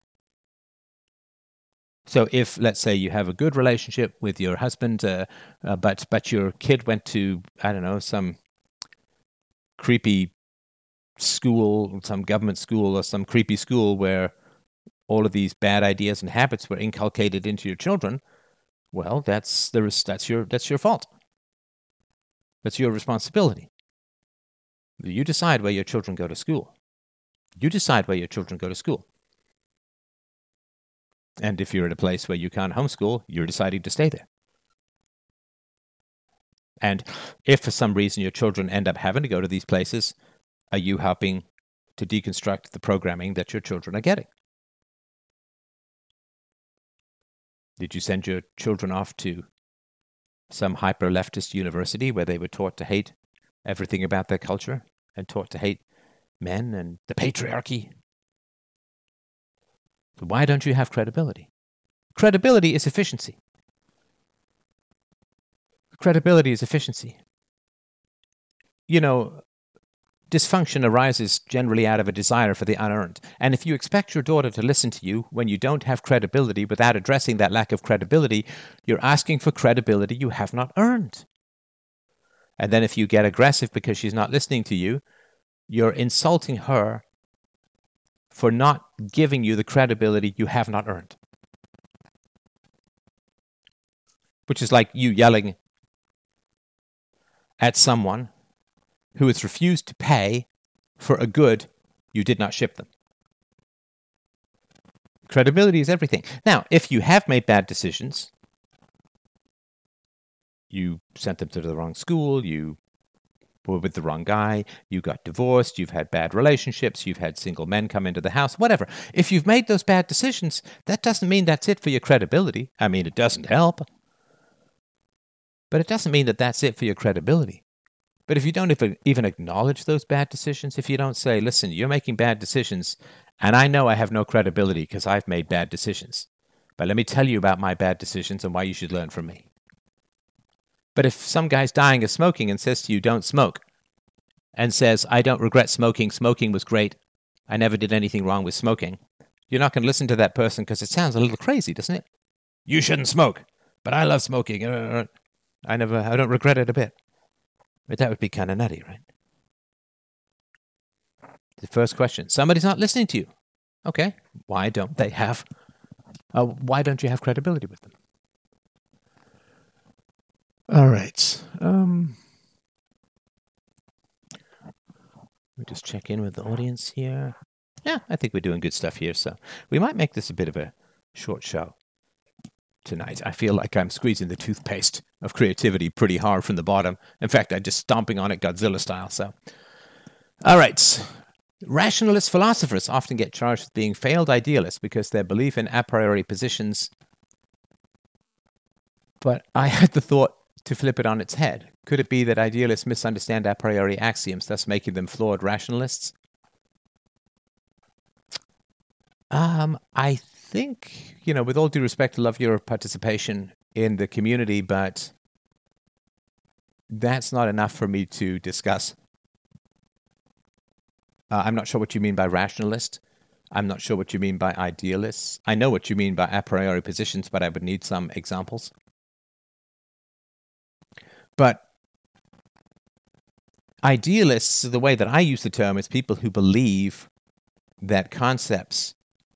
So if, let's say, you have a good relationship with your husband, uh, uh, but but your kid went to, I don't know, some creepy school, some government school or some creepy school where all of these bad ideas and habits were inculcated into your children, well, that's there is that's your that's your fault. That's your responsibility. You decide where your children go to school. You decide where your children go to school. And if you're at a place where you can't homeschool, you're deciding to stay there. And if for some reason your children end up having to go to these places, are you helping to deconstruct the programming that your children are getting? Did you send your children off to some hyper-leftist university where they were taught to hate everything about their culture and taught to hate men and the patriarchy? So why don't you have credibility? Credibility is efficiency. Credibility is efficiency. You know, dysfunction arises generally out of a desire for the unearned. And if you expect your daughter to listen to you when you don't have credibility without addressing that lack of credibility, you're asking for credibility you have not earned. And then if you get aggressive because she's not listening to you, you're insulting her for not giving you the credibility you have not earned. Which is like you yelling at someone who has refused to pay for a good you did not ship them. Credibility is everything. Now, if you have made bad decisions, you sent them to the wrong school, you were with the wrong guy, you got divorced, you've had bad relationships, you've had single men come into the house, whatever. If you've made those bad decisions, that doesn't mean that's it for your credibility. I mean, it doesn't help. But it doesn't mean that that's it for your credibility. But if you don't even, even acknowledge those bad decisions, if you don't say, listen, you're making bad decisions, and I know I have no credibility because I've made bad decisions, but let me tell you about my bad decisions and why you should learn from me. But if some guy's dying of smoking and says to you, don't smoke, and says, I don't regret smoking, smoking was great, I never did anything wrong with smoking, you're not going to listen to that person because it sounds a little crazy, doesn't it? You shouldn't smoke, but I love smoking. I never, I don't regret it a bit. But that would be kind of nutty, right? The first question, somebody's not listening to you. Okay, why don't they have, uh, why don't you have credibility with them? All right. Um, let me just check in with the audience here. Yeah, I think we're doing good stuff here, so we might make this a bit of a short show tonight. I feel like I'm squeezing the toothpaste of creativity pretty hard from the bottom. In fact, I'm just stomping on it Godzilla style. So, all right. Rationalist philosophers often get charged with being failed idealists because their belief in a priori positions. But I had the thought to flip it on its head. Could it be that idealists misunderstand a priori axioms, thus making them flawed rationalists? Um, I think, you know, with all due respect, I love your participation in the community, but that's not enough for me to discuss. Uh, I'm not sure what you mean by rationalist. I'm not sure what you mean by idealists. I know what you mean by a priori positions, but I would need some examples. But idealists, the way that I use the term, is people who believe that concepts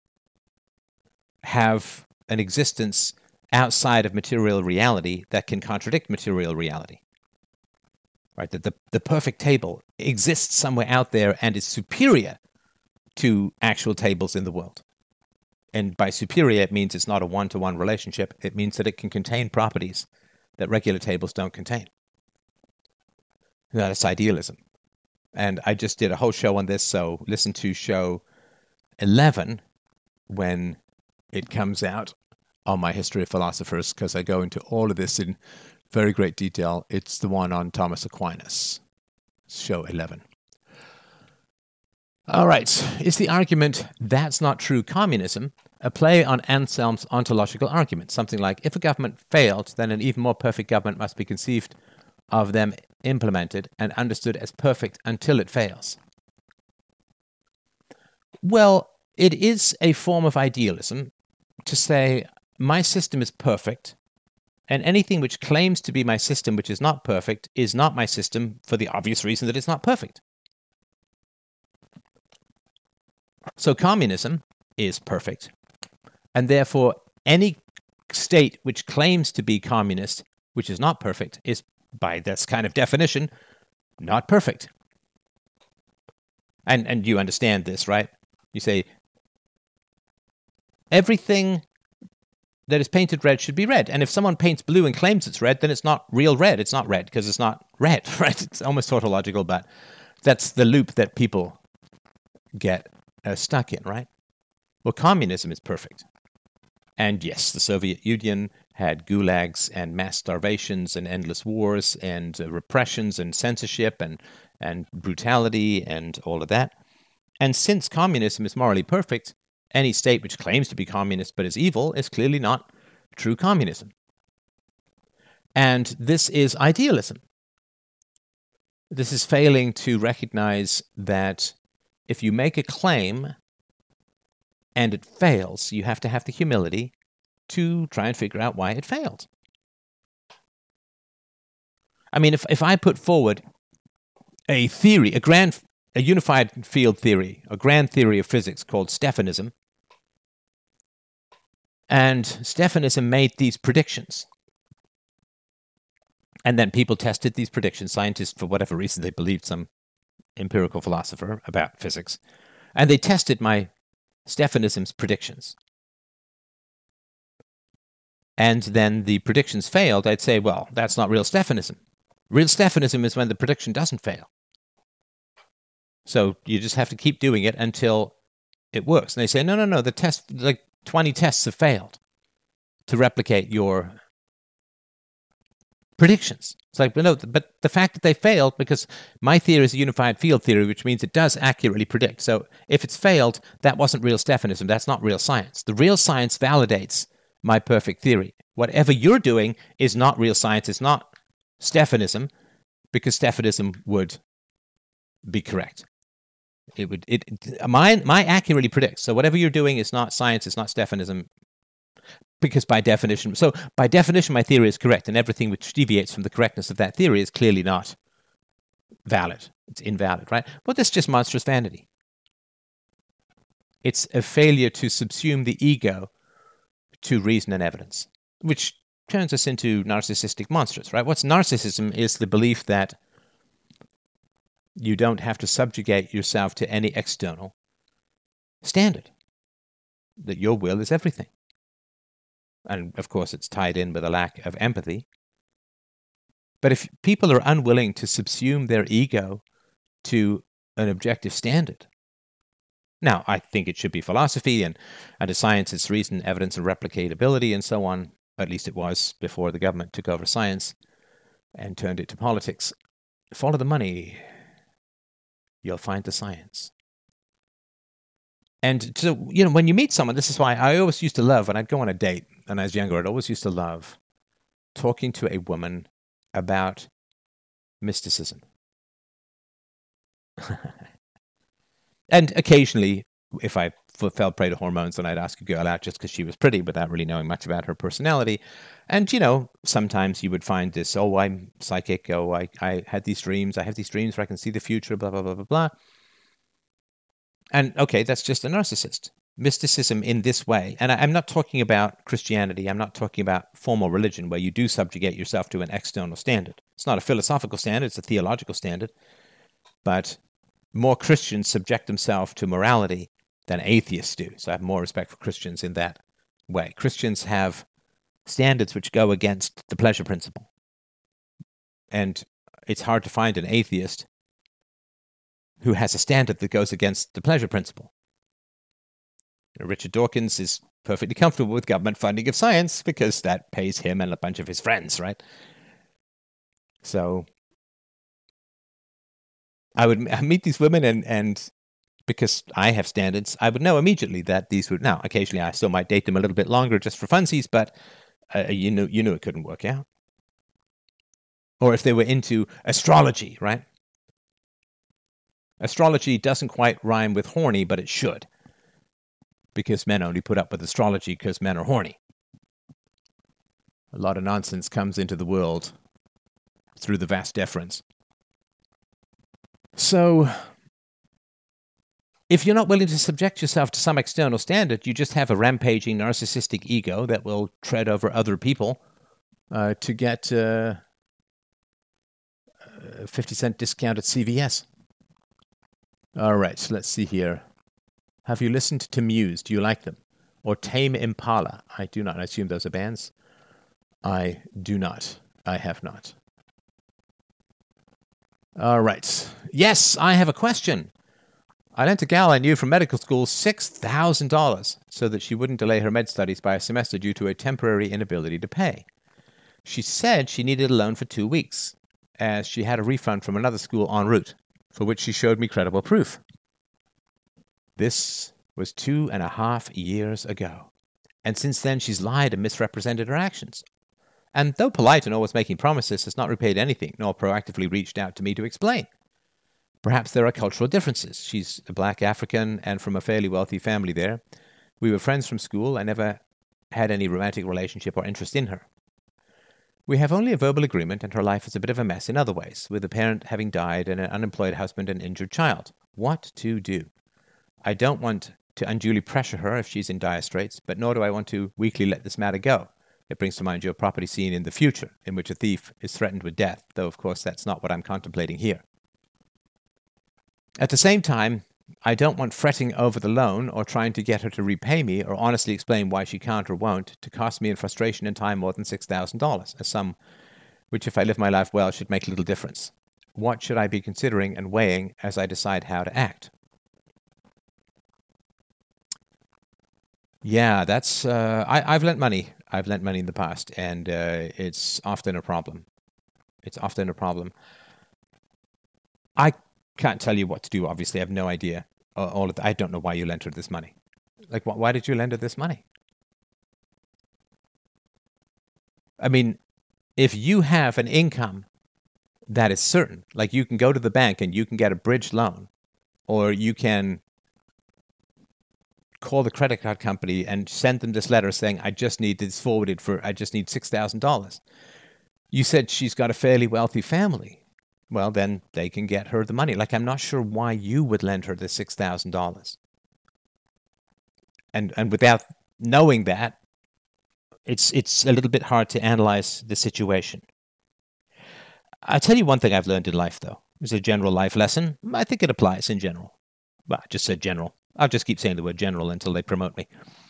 have an existence outside of material reality that can contradict material reality. Right? That the, the perfect table exists somewhere out there and is superior to actual tables in the world. And by superior, it means it's not a one-to-one relationship. It means that it can contain properties that regular tables don't contain. That's idealism. And I just did a whole show on this, so listen to show eleven when it comes out on my History of Philosophers, because I go into all of this in very great detail. It's the one on Thomas Aquinas, show eleven. All right, is the argument that's not true communism a play on Anselm's ontological argument? Something like, if a government failed, then an even more perfect government must be conceived of them, implemented, and understood as perfect until it fails. Well, it is a form of idealism to say, my system is perfect, and anything which claims to be my system which is not perfect is not my system for the obvious reason that it's not perfect. So communism is perfect, and therefore any state which claims to be communist, which is not perfect, is, by this kind of definition, not perfect. And and you understand this, right? You say, everything that is painted red should be red. And if someone paints blue and claims it's red, then it's not real red. It's not red because it's not red, right? It's almost tautological, but that's the loop that people get uh, stuck in, right? Well, communism is perfect. And yes, the Soviet Union had gulags and mass starvations and endless wars and uh, repressions and censorship and, and brutality and all of that. And since communism is morally perfect, any state which claims to be communist but is evil is clearly not true communism. And this is idealism. This is failing to recognize that if you make a claim and it fails, you have to have the humility to try and figure out why it failed. I mean, if, if I put forward a theory, a grand, a unified field theory, a grand theory of physics called Stephanism, and Stephanism made these predictions, And then people tested these predictions. Scientists, for whatever reason, they believed some empirical philosopher about physics. And they tested my Stephanism's predictions. And then the predictions failed. I'd say, well, that's not real Stephanism. Real Stephanism is when the prediction doesn't fail. So you just have to keep doing it until it works. And they say, no, no, no, the test, like twenty tests have failed to replicate your predictions. It's like, but no, but the fact that they failed, because my theory is a unified field theory, which means it does accurately predict. So if it's failed, that wasn't real Stephanism. That's not real science. The real science validates my perfect theory. Whatever you're doing is not real science. It's not Stephanism, because Stephanism would be correct. It would it my my accurately predicts. So whatever you're doing is not science. It's not Stephanism. Because by definition, so by definition, my theory is correct, and everything which deviates from the correctness of that theory is clearly not valid. It's invalid, right? But that's just monstrous vanity. It's a failure to subsume the ego to reason and evidence, which turns us into narcissistic monsters, right? What's narcissism is the belief that you don't have to subjugate yourself to any external standard, that your will is everything. And of course, it's tied in with a lack of empathy. But if people are unwilling to subsume their ego to an objective standard, now, I think it should be philosophy, and under science, it's reason, evidence, and replicatability, and so on. At least it was before the government took over science and turned it to politics. Follow the money, you'll find the science. And so, you know, when you meet someone, this is why I always used to love, when I'd go on a date, and I was younger, I'd always used to love talking to a woman about mysticism. And occasionally, if I fell prey to hormones, then I'd ask a girl out just because she was pretty without really knowing much about her personality. And, you know, sometimes you would find this, oh, I'm psychic, oh, I, I had these dreams, I have these dreams where I can see the future, blah, blah, blah, blah, blah. And, okay, that's just a narcissist. Mysticism in this way, and I, I'm not talking about Christianity, I'm not talking about formal religion where you do subjugate yourself to an external standard. It's not a philosophical standard, it's a theological standard. But more Christians subject themselves to morality than atheists do. So I have more respect for Christians in that way. Christians have standards which go against the pleasure principle. And it's hard to find an atheist who has a standard that goes against the pleasure principle. You know, Richard Dawkins is perfectly comfortable with government funding of science because that pays him and a bunch of his friends, right? So I would meet these women, and, and because I have standards, I would know immediately that these would, now, occasionally I still might date them a little bit longer just for funsies, but uh, you knew, you knew it couldn't work out. Or if they were into astrology, right? Astrology doesn't quite rhyme with horny, but it should. Because men only put up with astrology because men are horny. A lot of nonsense comes into the world through the vas deferens. So, if you're not willing to subject yourself to some external standard, you just have a rampaging narcissistic ego that will tread over other people uh, to get uh, a fifty cent discount at C V S. All right, so let's see here. Have you listened to Muse? Do you like them? Or Tame Impala? I do not. I assume those are bands. I do not. I have not. All right. Yes, I have a question. I lent a gal I knew from medical school six thousand dollars so that she wouldn't delay her med studies by a semester due to a temporary inability to pay. She said she needed a loan for two weeks, as she had a refund from another school en route, for which she showed me credible proof. This was two and a half years ago, and since then she's lied and misrepresented her actions. And though polite and always making promises, has not repaid anything, nor proactively reached out to me to explain. Perhaps there are cultural differences. She's a black African and from a fairly wealthy family there. We were friends from school. I never had any romantic relationship or interest in her. We have only a verbal agreement, and her life is a bit of a mess in other ways, with a parent having died and an unemployed husband and injured child. What to do? I don't want to unduly pressure her if she's in dire straits, but nor do I want to weakly let this matter go. It brings to mind your property scene in the future, in which a thief is threatened with death, though of course that's not what I'm contemplating here. At the same time, I don't want fretting over the loan or trying to get her to repay me or honestly explain why she can't or won't to cost me in frustration and time more than six thousand dollars, a sum which, if I live my life well, should make little difference. What should I be considering and weighing as I decide how to act? Yeah, that's, uh, I, I've lent money. I've lent money in the past, and uh, it's often a problem. It's often a problem. I can't tell you what to do, obviously. I have no idea. Uh, all of the, I don't know why you lent her this money. Like, wh- why did you lend her this money? I mean, if you have an income that is certain, like you can go to the bank and you can get a bridge loan, or you can call the credit card company and send them this letter saying, I just need this forwarded for, I just need six thousand dollars. You said she's got a fairly wealthy family. Well, then they can get her the money. Like, I'm not sure why you would lend her the six thousand dollars. And and without knowing that, it's it's a little bit hard to analyze the situation. I'll tell you one thing I've learned in life, though. It's a general life lesson. I think it applies in general. Well, I just said general. I'll just keep saying the word general until they promote me.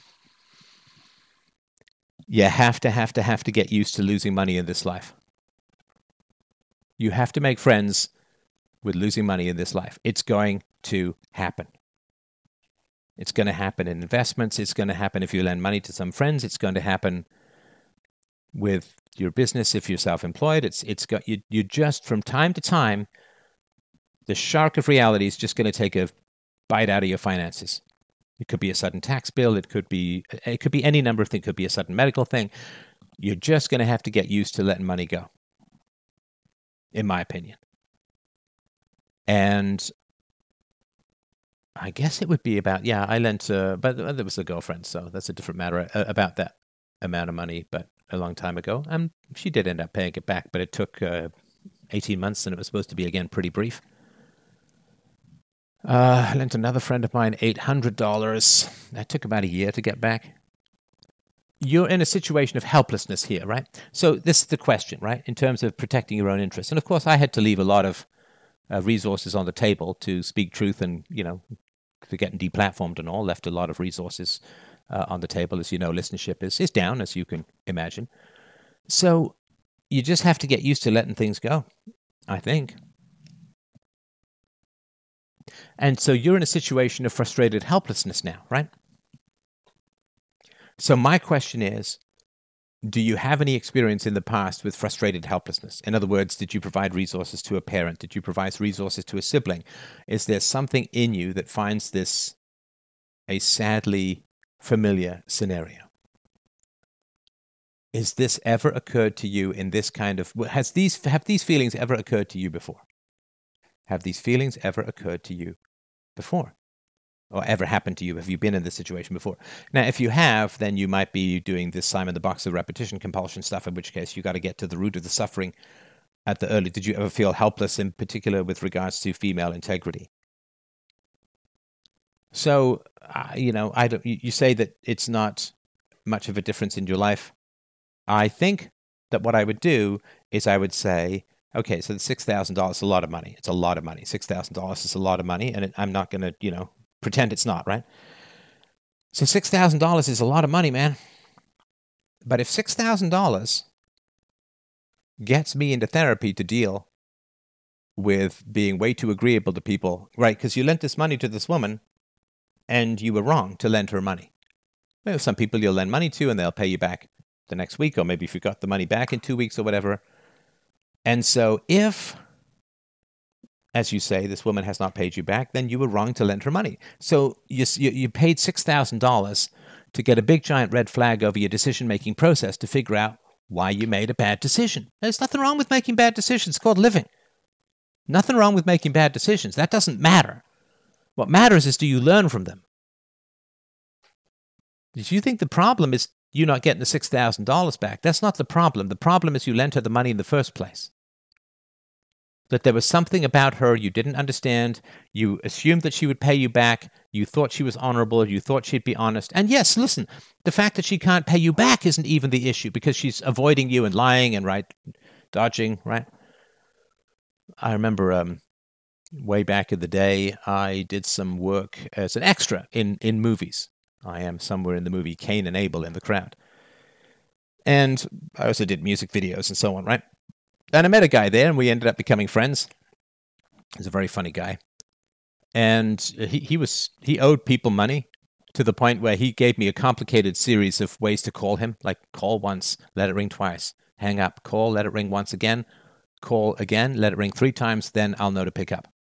You have to, have to, have to get used to losing money in this life. You have to make friends with losing money in this life. It's going to happen. It's going to happen in investments. It's going to happen if you lend money to some friends. It's going to happen with your business if you're self-employed. It's it's got you. You just from time to time, the shark of reality is just going to take a bite out of your finances. It could be a sudden tax bill. It could be it could be any number of things. It could be a sudden medical thing. You're just going to have to get used to letting money go, in my opinion. And I guess it would be about, yeah, I lent, uh, but there was a girlfriend, so that's a different matter, uh, about that amount of money, but a long time ago. And she did end up paying it back, but it took uh, eighteen months, and it was supposed to be, again, pretty brief. Uh, I lent another friend of mine eight hundred dollars. That took about a year to get back. You're in a situation of helplessness here, right? So this is the question, right, in terms of protecting your own interests. And, of course, I had to leave a lot of uh, resources on the table to speak truth and, you know, to getting deplatformed and all, left a lot of resources uh, on the table. As you know, listenership is, is down, as you can imagine. So you just have to get used to letting things go, I think. And so you're in a situation of frustrated helplessness now, right? So my question is, do you have any experience in the past with frustrated helplessness? In other words, did you provide resources to a parent? Did you provide resources to a sibling? Is there something in you that finds this a sadly familiar scenario? Is this ever occurred to you in this kind of, has these, have these feelings ever occurred to you before? Have these feelings ever occurred to you before? Or ever happened to you? Have you been in this situation before? Now, if you have, then you might be doing this Simon the Boxer repetition compulsion stuff, in which case you got to get to the root of the suffering at the early. Did you ever feel helpless, in particular with regards to female integrity? So, uh, you know, I don't, you, you say that it's not much of a difference in your life. I think that what I would do is I would say, okay, so the six thousand dollars is a lot of money. It's a lot of money. six thousand dollars is a lot of money, and it, I'm not going to, you know, pretend it's not, right? So six thousand dollars is a lot of money, man. But if six thousand dollars gets me into therapy to deal with being way too agreeable to people, right? Because you lent this money to this woman, and you were wrong to lend her money. Well, some people you'll lend money to, and they'll pay you back the next week, or maybe if you got the money back in two weeks or whatever. And so if, as you say, this woman has not paid you back, then you were wrong to lend her money. So you you, you paid six thousand dollars to get a big giant red flag over your decision-making process to figure out why you made a bad decision. There's nothing wrong with making bad decisions. It's called living. Nothing wrong with making bad decisions. That doesn't matter. What matters is, do you learn from them? If you think the problem is you not getting the six thousand dollars back, that's not the problem. The problem is you lent her the money in the first place. that there was something about her you didn't understand. You assumed that she would pay you back. You thought she was honorable. You thought she'd be honest. And yes, listen, the fact that she can't pay you back isn't even the issue because she's avoiding you and lying and, right, dodging, right? I remember um, way back in the day, I did some work as an extra in, in movies. I am somewhere in the movie Cain and Abel in the crowd. And I also did music videos and so on, right? And I met a guy there, and we ended up becoming friends. He's a very funny guy. And he, he was he owed people money to the point where he gave me a complicated series of ways to call him, like call once, let it ring twice, hang up, call, let it ring once again, call again, let it ring three times, then I'll know to pick up.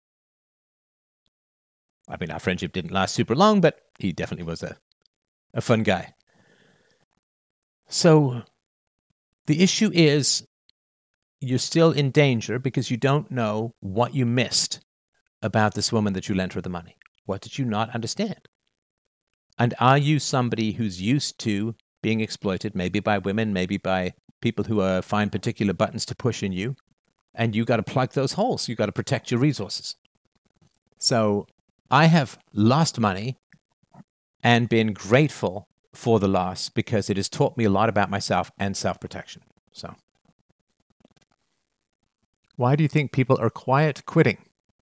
I mean, our friendship didn't last super long, but he definitely was a, a fun guy. So the issue is, you're still in danger because you don't know what you missed about this woman that you lent her the money. What did you not understand? And are you somebody who's used to being exploited, maybe by women, maybe by people who uh, find particular buttons to push in you, and you got to plug those holes. You got to protect your resources. So I have lost money and been grateful for the loss because it has taught me a lot about myself and self-protection. So why do you think people are quiet quitting?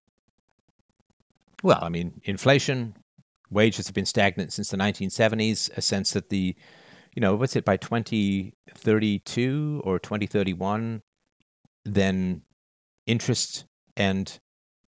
Well, I mean, inflation, wages have been stagnant since the nineteen seventies, a sense that the, you know, what's it, by twenty thirty-two or twenty thirty-one, then interest and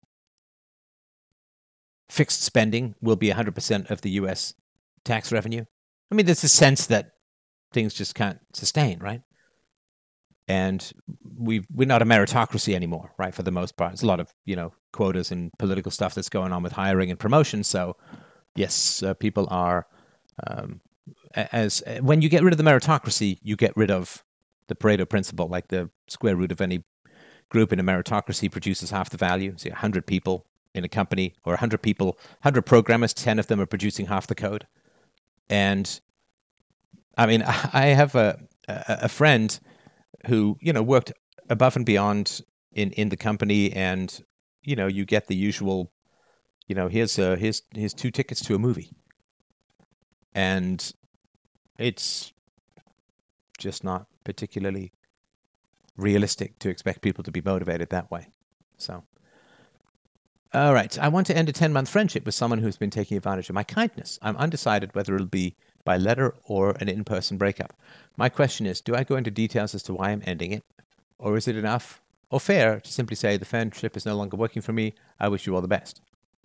fixed spending will be one hundred percent of the U S tax revenue. I mean, there's a sense that things just can't sustain, right? And we we're not a meritocracy anymore, right? For the most part, there's a lot of, you know, quotas and political stuff that's going on with hiring and promotion. So, yes, uh, people are um, as when you get rid of the meritocracy, you get rid of the Pareto principle. Like the square root of any group in a meritocracy produces half the value. See, a hundred people in a company, or a hundred people, hundred programmers, ten of them are producing half the code. And I mean, I have a a friend who, you know, worked above and beyond in, in the company, and, you know, you get the usual, you know, here's uh, here's here's two tickets to a movie, and it's just not particularly realistic to expect people to be motivated that way. So, all right, I want to end a ten-month friendship with someone who's been taking advantage of my kindness. I'm undecided whether it'll be by letter or an in-person breakup. My question is, do I go into details as to why I'm ending it? Or is it enough or fair to simply say the friendship is no longer working for me? I wish you all the best.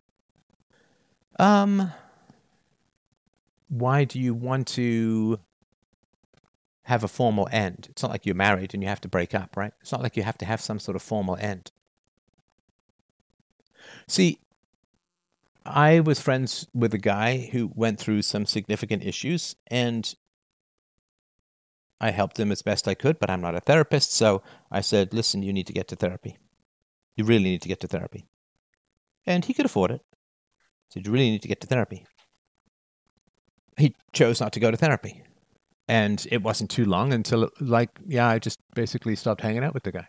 Um, why do you want to have a formal end? It's not like you're married and you have to break up, right? It's not like you have to have some sort of formal end. See, I was friends with a guy who went through some significant issues, and I helped him as best I could, but I'm not a therapist, so I said, listen, you need to get to therapy. You really need to get to therapy. And he could afford it. I said, you really need to get to therapy. He chose not to go to therapy. And it wasn't too long until, like, yeah, I just basically stopped hanging out with the guy.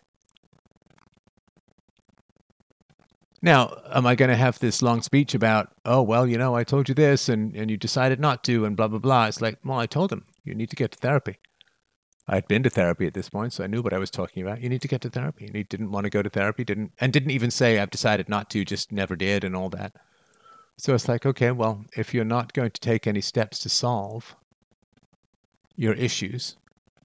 Now, am I going to have this long speech about, oh, well, you know, I told you this and, and you decided not to and blah, blah, blah. It's like, well, I told him, you need to get to therapy. I had been to therapy at this point, so I knew what I was talking about. You need to get to therapy. And he didn't want to go to therapy, didn't, and didn't even say, I've decided not to, just never did and all that. So it's like, okay, well, if you're not going to take any steps to solve your issues,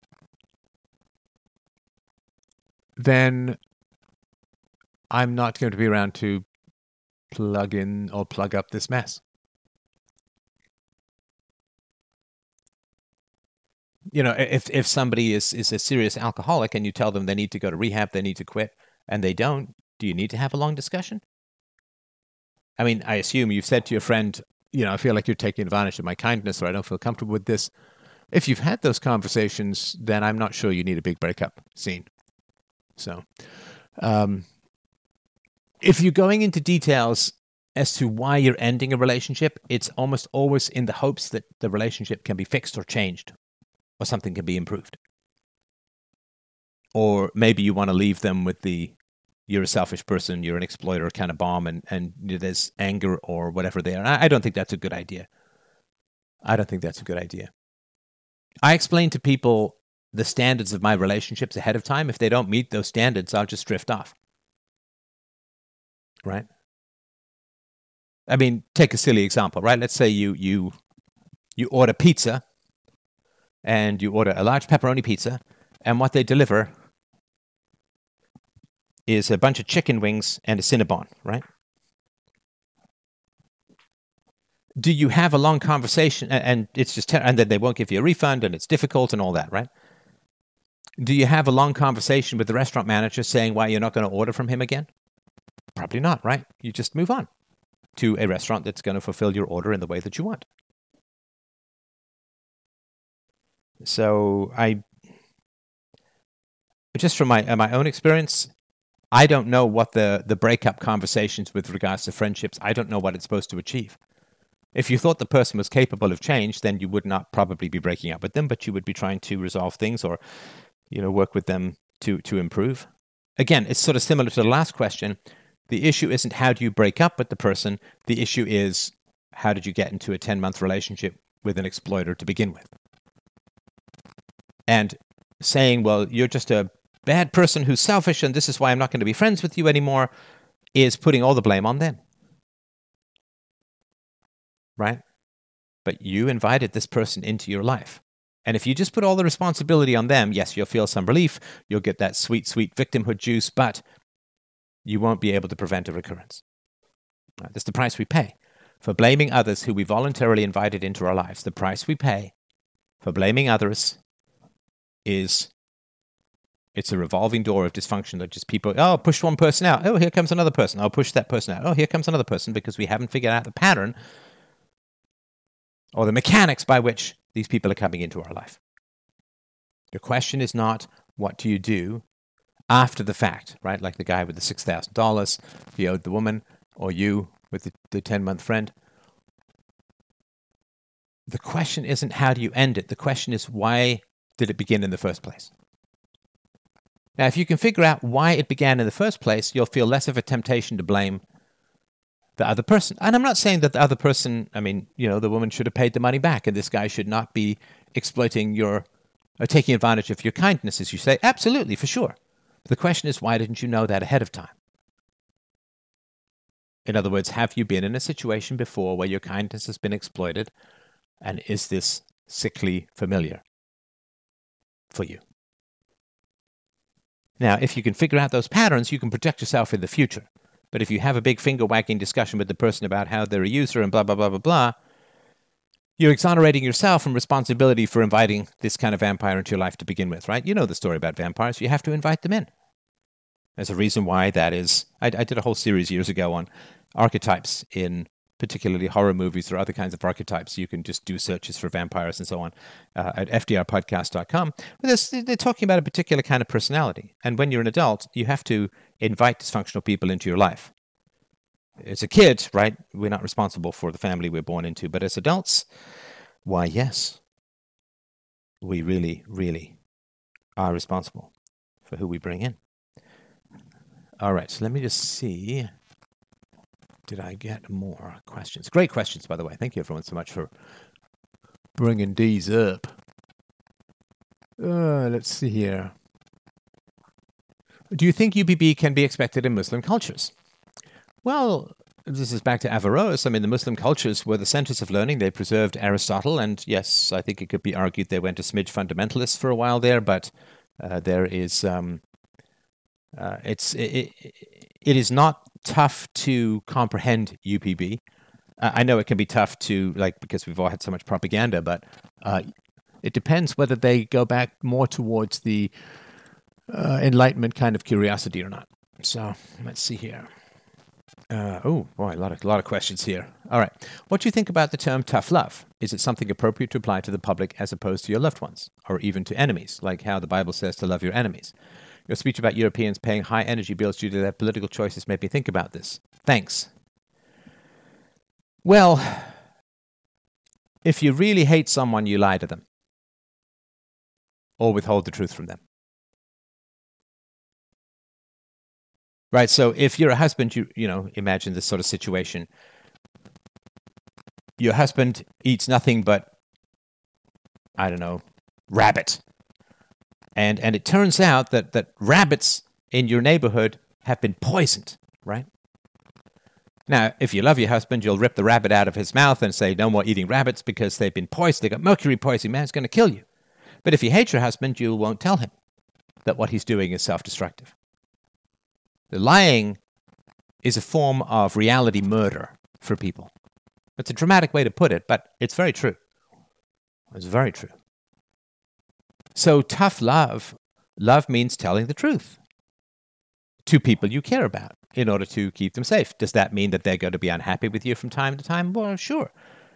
then I'm not going to be around to plug in or plug up this mess. You know, if if somebody is, is a serious alcoholic and you tell them they need to go to rehab, they need to quit, and they don't, do you need to have a long discussion? I mean, I assume you've said to your friend, you know, I feel like you're taking advantage of my kindness, or I don't feel comfortable with this. If you've had those conversations, then I'm not sure you need a big breakup scene. So, um, if you're going into details as to why you're ending a relationship, it's almost always in the hopes that the relationship can be fixed or changed, or something can be improved. Or maybe you want to leave them with the, you're a selfish person, you're an exploiter kind of bomb, and, and there's anger or whatever there. I, I don't think that's a good idea. I don't think that's a good idea. I explain to people the standards of my relationships ahead of time. If they don't meet those standards, I'll just drift off. Right? I mean, take a silly example, right? Let's say you you you order pizza, and you order a large pepperoni pizza, and what they deliver is a bunch of chicken wings and a Cinnabon, right? Do you have a long conversation, and it's just, ter- and then they won't give you a refund, and it's difficult and all that, right? Do you have a long conversation with the restaurant manager saying why you're not going to order from him again? Probably not, right? You just move on to a restaurant that's going to fulfill your order in the way that you want. So I, just from my my own experience, I don't know what the, the breakup conversations with regards to friendships, I don't know what it's supposed to achieve. If you thought the person was capable of change, then you would not probably be breaking up with them, but you would be trying to resolve things or, you know, work with them to, to improve. Again, it's sort of similar to the last question. The issue isn't how do you break up with the person. The issue is how did you get into a ten-month relationship with an exploiter to begin with? And saying, well, you're just a bad person who's selfish and this is why I'm not going to be friends with you anymore, is putting all the blame on them. Right? But you invited this person into your life. And if you just put all the responsibility on them, yes, you'll feel some relief. You'll get that sweet, sweet victimhood juice, but you won't be able to prevent a recurrence. Right? That's the price we pay for blaming others who we voluntarily invited into our lives. The price we pay for blaming others is it's a revolving door of dysfunction that just people, oh, push one person out. Oh, here comes another person. I'll push that person out. Oh, here comes another person because we haven't figured out the pattern or the mechanics by which these people are coming into our life. The question is not what do you do after the fact, right? Like the guy with the six thousand dollars he owed the woman, or you with the, the ten-month friend. The question isn't how do you end it. The question is why did it begin in the first place? Now, if you can figure out why it began in the first place, you'll feel less of a temptation to blame the other person. And I'm not saying that the other person, I mean, you know, the woman should have paid the money back and this guy should not be exploiting your, or taking advantage of your kindness, as you say. Absolutely, for sure. But the question is, why didn't you know that ahead of time? In other words, have you been in a situation before where your kindness has been exploited? And is this sickly familiar for you? Now, if you can figure out those patterns, you can protect yourself in the future. But if you have a big finger-wagging discussion with the person about how they're a user and blah, blah, blah, blah, blah, you're exonerating yourself from responsibility for inviting this kind of vampire into your life to begin with, right? You know the story about vampires. You have to invite them in. There's a reason why that is. I, I did a whole series years ago on archetypes in particularly horror movies or other kinds of archetypes. You can just do searches for vampires and so on uh, at f d r podcast dot com. But they're talking about a particular kind of personality. And when you're an adult, you have to invite dysfunctional people into your life. As a kid, right, we're not responsible for the family we're born into. But as adults, why, yes, we really, really are responsible for who we bring in. All right, so let me just see. Did I get more questions? Great questions, by the way. Thank you, everyone, so much for bringing these up. Uh, let's see here. Do you think U P B can be expected in Muslim cultures? Well, this is back to Averroes. I mean, the Muslim cultures were the centers of learning. They preserved Aristotle, and yes, I think it could be argued they went a smidge fundamentalist for a while there, but uh, there is... Um, uh, it's it, it, it is not tough to comprehend U P B. Uh, I know it can be tough to, like, because we've all had so much propaganda, but uh, it depends whether they go back more towards the uh, Enlightenment kind of curiosity or not. So let's see here. Uh, oh, boy, a lot of, a lot of questions here. All right. What do you think about the term tough love? Is it something appropriate to apply to the public as opposed to your loved ones, or even to enemies, like how the Bible says to love your enemies? Your speech about Europeans paying high energy bills due to their political choices made me think about this. Thanks. Well, if you really hate someone, you lie to them or withhold the truth from them. Right. So if you're a husband, you you know, imagine this sort of situation. Your husband eats nothing but, I don't know, rabbit. And and it turns out that, that rabbits in your neighborhood have been poisoned, right? Now, if you love your husband, you'll rip the rabbit out of his mouth and say, no more eating rabbits because they've been poisoned. They got mercury poisoning, man, it's going to kill you. But if you hate your husband, you won't tell him that what he's doing is self-destructive. The lying is a form of reality murder for people. It's a dramatic way to put it, but it's very true. It's very true. So tough love, love means telling the truth to people you care about in order to keep them safe. Does that mean that they're going to be unhappy with you from time to time? Well, sure.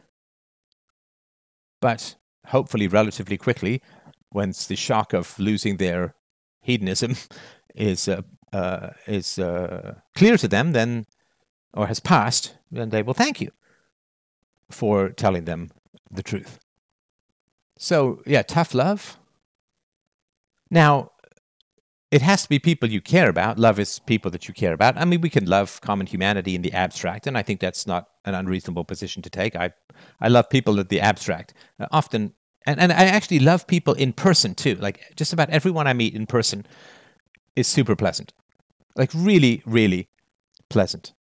But hopefully relatively quickly, once the shock of losing their hedonism is uh, uh, is uh, clear to them, then, or has passed, then they will thank you for telling them the truth. So, yeah, tough love. Now, it has to be people you care about. Love is people that you care about. I mean, we can love common humanity in the abstract, and I think that's not an unreasonable position to take. I I love people in the abstract. Uh, often, and, and I actually love people in person, too. Like, just about everyone I meet in person is super pleasant. Like, really, really pleasant.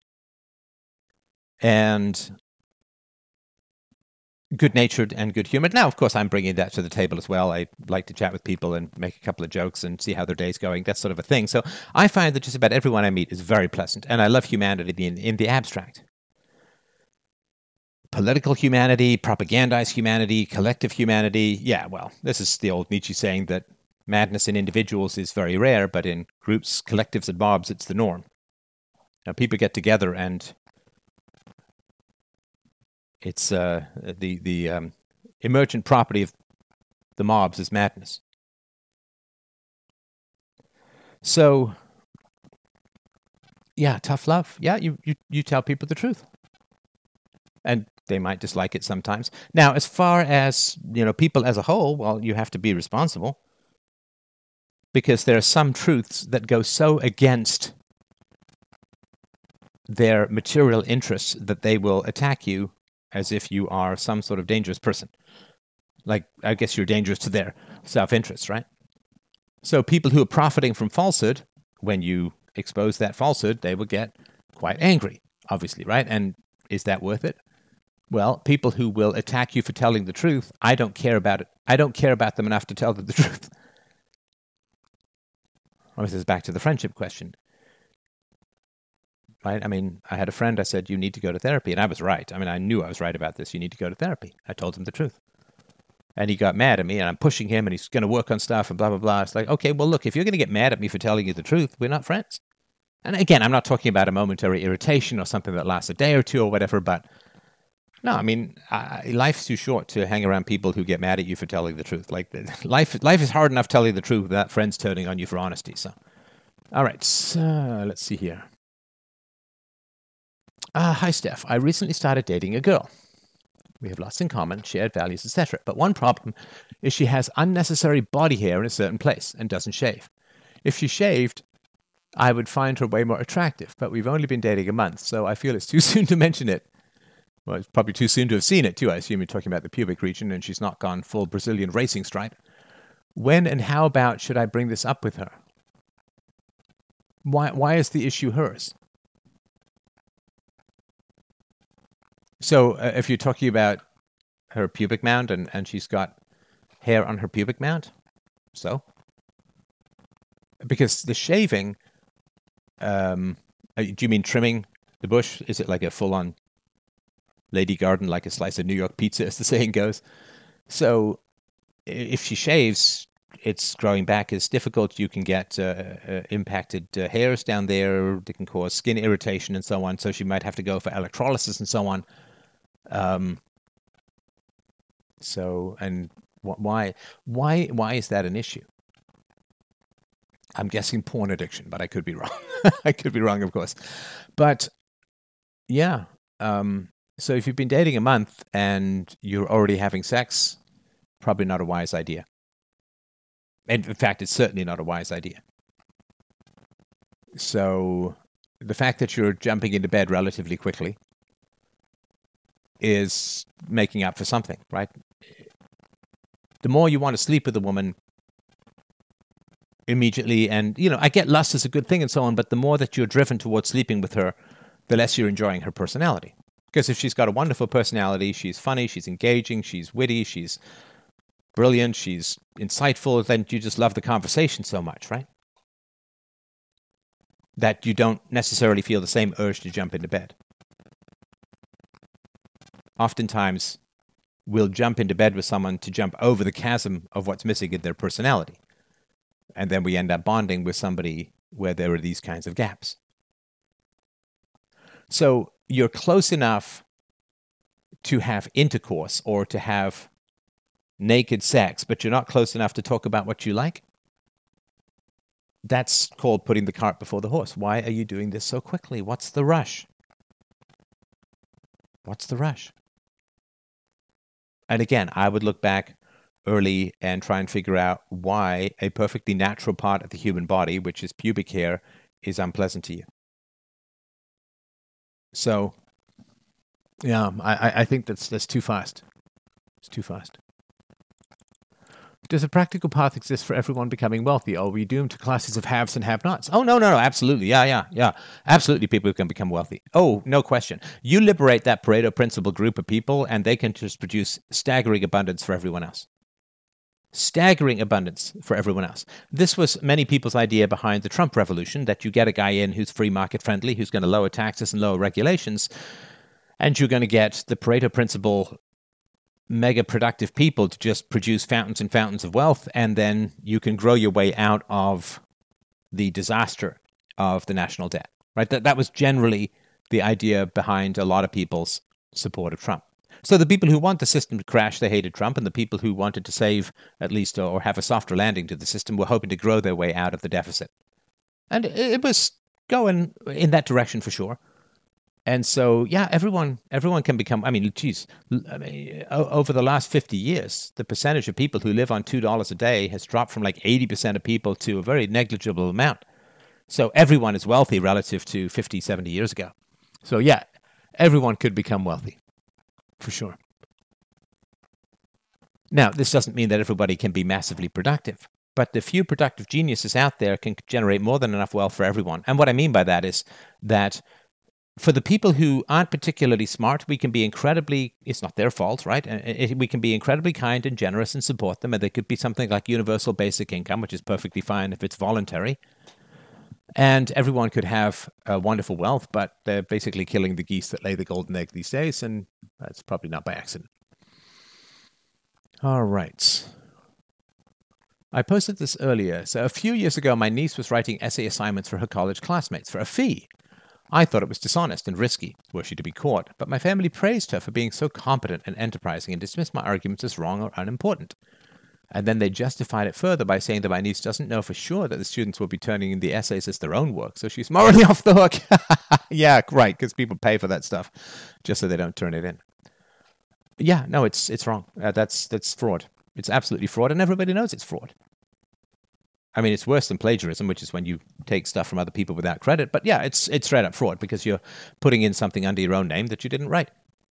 And good-natured and good-humored. Now, of course, I'm bringing that to the table as well. I like to chat with people and make a couple of jokes and see how their day's going, that sort of a thing. So I find that just about everyone I meet is very pleasant, and I love humanity in, in the abstract. Political humanity, propagandized humanity, collective humanity. Yeah, well, this is the old Nietzsche saying that madness in individuals is very rare, but in groups, collectives, and mobs, it's the norm. Now, people get together and It's uh, the the um, emergent property of the mobs is madness. So, yeah, tough love. Yeah, you, you, you tell people the truth. And they might dislike it sometimes. Now, as far as, you know, people as a whole, well, you have to be responsible. Because there are some truths that go so against their material interests that they will attack you as if you are some sort of dangerous person. Like, I guess you're dangerous to their self-interest, right? So people who are profiting from falsehood, when you expose that falsehood, they will get quite angry, obviously, right? And is that worth it? Well, people who will attack you for telling the truth, I don't care about it. I don't care about them enough to tell them the truth. Well, this is back to the friendship question. Right? I mean, I had a friend, I said, you need to go to therapy. And I was right. I mean, I knew I was right about this. You need to go to therapy. I told him the truth. And he got mad at me, and I'm pushing him, and he's going to work on stuff, and blah, blah, blah. It's like, okay, well, look, if you're going to get mad at me for telling you the truth, we're not friends. And again, I'm not talking about a momentary irritation or something that lasts a day or two or whatever, but no, I mean, I, life's too short to hang around people who get mad at you for telling the truth. Like, life, life is hard enough telling the truth without friends turning on you for honesty. So, all right, so let's see here. Uh, hi, Steph. I recently started dating a girl. We have lots in common, shared values, et cetera. But one problem is she has unnecessary body hair in a certain place and doesn't shave. If she shaved, I would find her way more attractive, but we've only been dating a month, so I feel it's too soon to mention it. Well, it's probably too soon to have seen it, too. I assume you're talking about the pubic region, and she's not gone full Brazilian racing stripe. When and how about should I bring this up with her? Why, why is the issue hers? So uh, if you're talking about her pubic mound and, and she's got hair on her pubic mound, so? Because the shaving, um, uh, do you mean trimming the bush? Is it like a full-on lady garden, like a slice of New York pizza, as the saying goes? So if she shaves, it's growing back is difficult. You can get uh, uh, impacted uh, hairs down there. They can cause skin irritation and so on. So she might have to go for electrolysis and so on. Um, so, and wh- why, why, why is that an issue? I'm guessing porn addiction, but I could be wrong. I could be wrong, of course. But yeah, um, so if you've been dating a month and you're already having sex, probably not a wise idea. And in fact, it's certainly not a wise idea. So the fact that you're jumping into bed relatively quickly is making up for something, right? The more you want to sleep with a woman immediately, and, you know, I get lust is a good thing and so on, but the more that you're driven towards sleeping with her, the less you're enjoying her personality. Because if she's got a wonderful personality, she's funny, she's engaging, she's witty, she's brilliant, she's insightful, then you just love the conversation so much, right? That you don't necessarily feel the same urge to jump into bed. Oftentimes, we'll jump into bed with someone to jump over the chasm of what's missing in their personality. And then we end up bonding with somebody where there are these kinds of gaps. So you're close enough to have intercourse or to have naked sex, but you're not close enough to talk about what you like. That's called putting the cart before the horse. Why are you doing this so quickly? What's the rush? What's the rush? And again, I would look back early and try and figure out why a perfectly natural part of the human body, which is pubic hair, is unpleasant to you. So, yeah, I, I think that's that's too fast. It's too fast. Does a practical path exist for everyone becoming wealthy? Or are we doomed to classes of haves and have-nots? Oh, no, no, no, absolutely. Yeah, yeah, yeah. Absolutely, people can become wealthy. Oh, no question. You liberate that Pareto principle group of people, and they can just produce staggering abundance for everyone else. Staggering abundance for everyone else. This was many people's idea behind the Trump revolution, that you get a guy in who's free market friendly, who's going to lower taxes and lower regulations, and you're going to get the Pareto principle mega productive people to just produce fountains and fountains of wealth, and then you can grow your way out of the disaster of the national debt, right? That, that was generally the idea behind a lot of people's support of Trump. So the people who want the system to crash, they hated Trump, and the people who wanted to save, at least, or have a softer landing to the system were hoping to grow their way out of the deficit. And it was going in that direction for sure. And so, yeah, everyone everyone can become, I mean, geez, I mean, over the last fifty years, the percentage of people who live on two dollars a day has dropped from like eighty percent of people to a very negligible amount. So everyone is wealthy relative to fifty, seventy years ago. So, yeah, everyone could become wealthy, for sure. Now, this doesn't mean that everybody can be massively productive, but the few productive geniuses out there can generate more than enough wealth for everyone. And what I mean by that is that for the people who aren't particularly smart, we can be incredibly, it's not their fault, right? We can be incredibly kind and generous and support them. And there could be something like universal basic income, which is perfectly fine if it's voluntary. And everyone could have a wonderful wealth, but they're basically killing the geese that lay the golden egg these days. And that's probably not by accident. All right. I posted this earlier. So a few years ago, my niece was writing essay assignments for her college classmates for a fee. I thought it was dishonest and risky, were she to be caught, but my family praised her for being so competent and enterprising and dismissed my arguments as wrong or unimportant. And then they justified it further by saying that my niece doesn't know for sure that the students will be turning in the essays as their own work, so she's morally off the hook. Yeah, right, because people pay for that stuff just so they don't turn it in. Yeah, no, it's it's wrong. Uh, that's that's fraud. It's absolutely fraud, and everybody knows it's fraud. I mean, it's worse than plagiarism, which is when you take stuff from other people without credit. But yeah, it's it's straight up fraud because you're putting in something under your own name that you didn't write.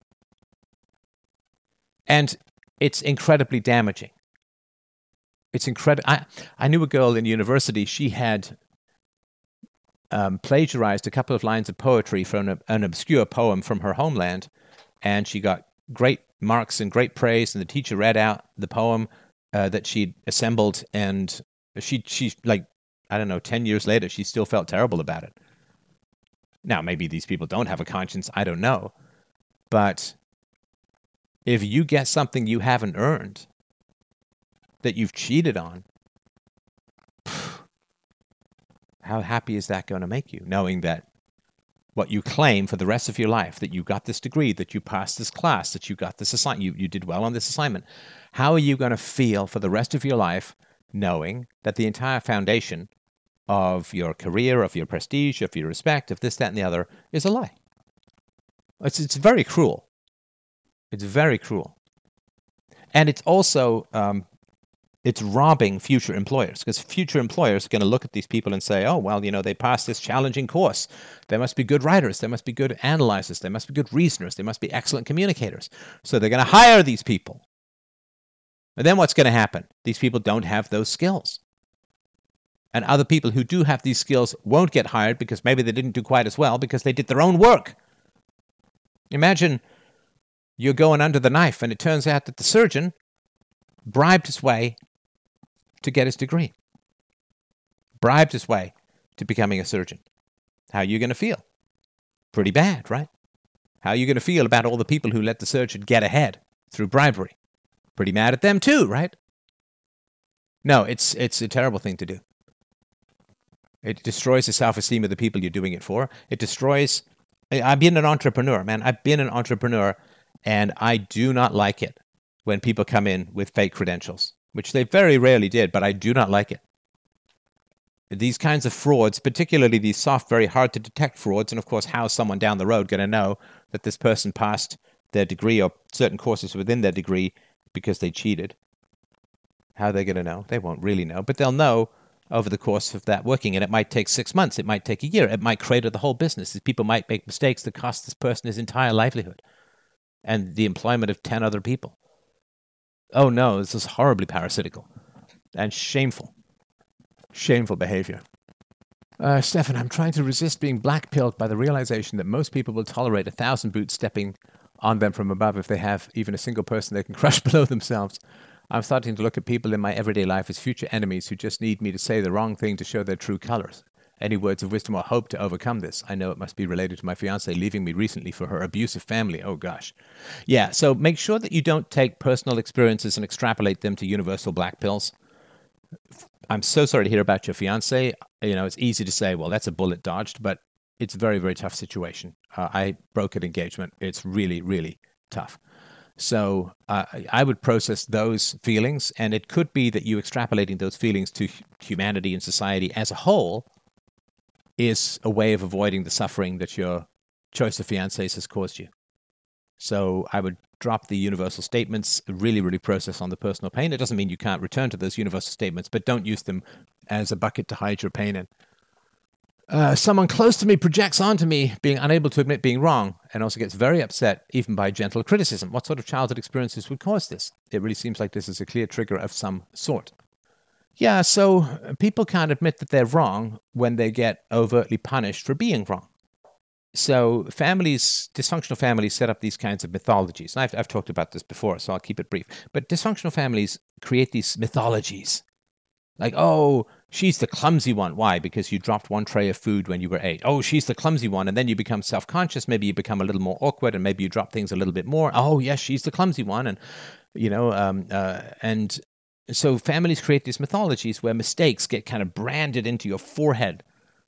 And it's incredibly damaging. It's incredible. I, I knew a girl in university. She had um, plagiarized a couple of lines of poetry from an, an obscure poem from her homeland, and she got great marks and great praise. And the teacher read out the poem uh, that she'd assembled, and She, she, like, I don't know, ten years later, she still felt terrible about it. Now, maybe these people don't have a conscience. I don't know. But if you get something you haven't earned, that you've cheated on, how happy is that going to make you, knowing that what you claim for the rest of your life, that you got this degree, that you passed this class, that you got this assignment, you, you did well on this assignment, how are you going to feel for the rest of your life knowing that the entire foundation of your career, of your prestige, of your respect, of this, that, and the other is a lie? It's, it's very cruel. It's very cruel. And it's also, um, it's robbing future employers, because future employers are going to look at these people and say, oh, well, you know, they passed this challenging course. They must be good writers. They must be good analyzers. They must be good reasoners. They must be excellent communicators. So they're going to hire these people. And then what's going to happen? These people don't have those skills. And other people who do have these skills won't get hired because maybe they didn't do quite as well because they did their own work. Imagine you're going under the knife and it turns out that the surgeon bribed his way to get his degree. Bribed his way to becoming a surgeon. How are you going to feel? Pretty bad, right? How are you going to feel about all the people who let the surgeon get ahead through bribery? Pretty mad at them too, right? No, it's it's a terrible thing to do. It destroys the self-esteem of the people you're doing it for. It destroys... I've been an entrepreneur, man. I've been an entrepreneur, and I do not like it when people come in with fake credentials, which they very rarely did, but I do not like it. These kinds of frauds, particularly these soft, very hard to detect frauds, and of course, how is someone down the road going to know that this person passed their degree or certain courses within their degree because they cheated? How are they going to know? They won't really know, but they'll know over the course of that working, and it might take six months, it might take a year, it might crater the whole business. These people might make mistakes that cost this person his entire livelihood and the employment of ten other people. Oh no, this is horribly parasitical and shameful. Shameful behavior. Uh, Stefan, I'm trying to resist being black-pilled by the realization that most people will tolerate a thousand boots stepping on them from above if they have even a single person they can crush below themselves. I'm starting to look at people in my everyday life as future enemies who just need me to say the wrong thing to show their true colors. Any words of wisdom or hope to overcome this? I know it must be related to my fiancée leaving me recently for her abusive family. Oh, gosh. Yeah, so make sure that you don't take personal experiences and extrapolate them to universal black pills. I'm so sorry to hear about your fiancée. You know, it's easy to say, well, that's a bullet dodged, but it's a very, very tough situation. Uh, I broke an engagement. It's really, really tough. So uh, I would process those feelings, and it could be that you extrapolating those feelings to humanity and society as a whole is a way of avoiding the suffering that your choice of fiancés has caused you. So I would drop the universal statements, really, really process on the personal pain. It doesn't mean you can't return to those universal statements, but don't use them as a bucket to hide your pain in. Uh, someone close to me projects onto me being unable to admit being wrong and also gets very upset even by gentle criticism. What sort of childhood experiences would cause this? It really seems like this is a clear trigger of some sort. Yeah, so people can't admit that they're wrong when they get overtly punished for being wrong. So families, dysfunctional families set up these kinds of mythologies. And I've, I've talked about this before, so I'll keep it brief. But dysfunctional families create these mythologies. Like, oh, she's the clumsy one. Why? Because you dropped one tray of food when you were eight. Oh, she's the clumsy one. And then you become self-conscious. Maybe you become a little more awkward and maybe you drop things a little bit more. Oh, yes, she's the clumsy one. And, you know, um, uh, and so families create these mythologies where mistakes get kind of branded into your forehead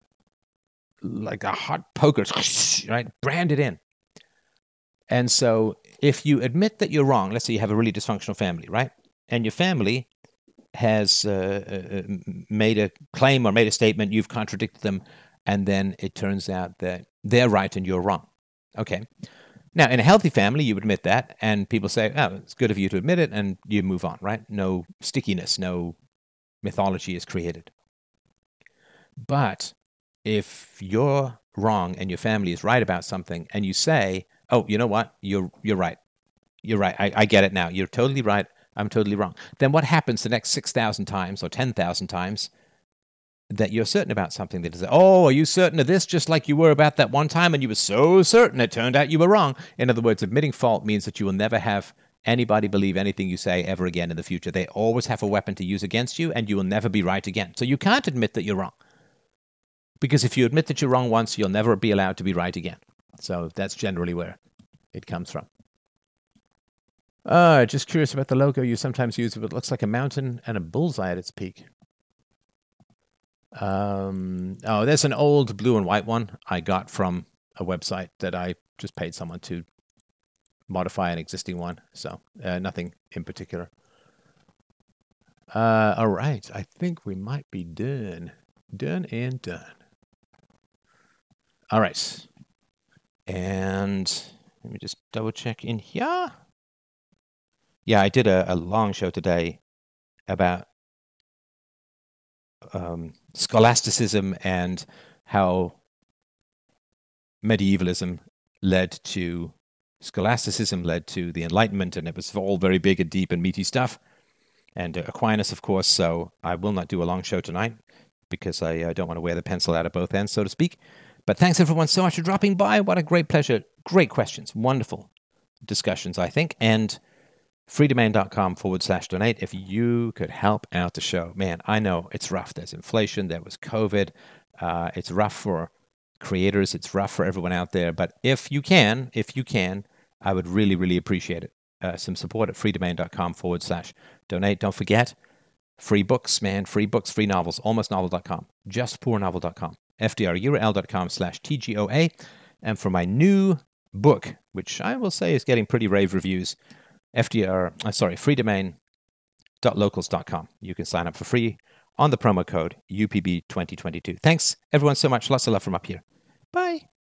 like a hot poker, right? Branded in. And so if you admit that you're wrong, let's say you have a really dysfunctional family, right? And your family has uh, uh, made a claim or made a statement, you've contradicted them, and then it turns out that they're right and you're wrong. Okay. Now, in a healthy family, you admit that, and people say, oh, it's good of you to admit it, and you move on, right? No stickiness, no mythology is created. But if you're wrong and your family is right about something, and you say, oh, you know what? You're you're right. You're right. I, I get it now. You're totally right. I'm totally wrong. Then what happens the next six thousand times or ten thousand times that you're certain about something? That is, oh, are you certain of this just like you were about that one time and you were so certain it turned out you were wrong? In other words, admitting fault means that you will never have anybody believe anything you say ever again in the future. They always have a weapon to use against you and you will never be right again. So you can't admit that you're wrong. Because if you admit that you're wrong once, you'll never be allowed to be right again. So that's generally where it comes from. Uh, just curious about the logo you sometimes use. It looks like a mountain and a bullseye at its peak. Um, oh, there's an old blue and white one I got from a website that I just paid someone to modify an existing one. So uh, nothing in particular. Uh, all right. I think we might be done. Done and done. All right. And let me just double check in here. Yeah, I did a, a long show today, about um, scholasticism and how medievalism led to scholasticism, led to the Enlightenment, and it was all very big and deep and meaty stuff. And uh, Aquinas, of course, so I will not do a long show tonight because I uh, don't want to wear the pencil out of both ends, so to speak. But thanks, everyone, so much for dropping by. What a great pleasure. Great questions. Wonderful discussions, I think. And freedomain.com forward slash donate if you could help out the show. Man, I know it's rough. There's inflation. There was COVID. Uh, it's rough for creators. It's rough for everyone out there. But if you can, if you can, I would really, really appreciate it. Uh, some support at freedomain.com forward slash donate. Don't forget, free books, man, free books, free novels, almost novel dot com, just poor novel dot com, fdrurl.com slash TGOA. And for my new book, which I will say is getting pretty rave reviews, F D R, uh, sorry, freedomain dot locals dot com. You can sign up for free on the promo code U P B twenty twenty-two. Thanks, everyone, so much. Lots of love from up here. Bye.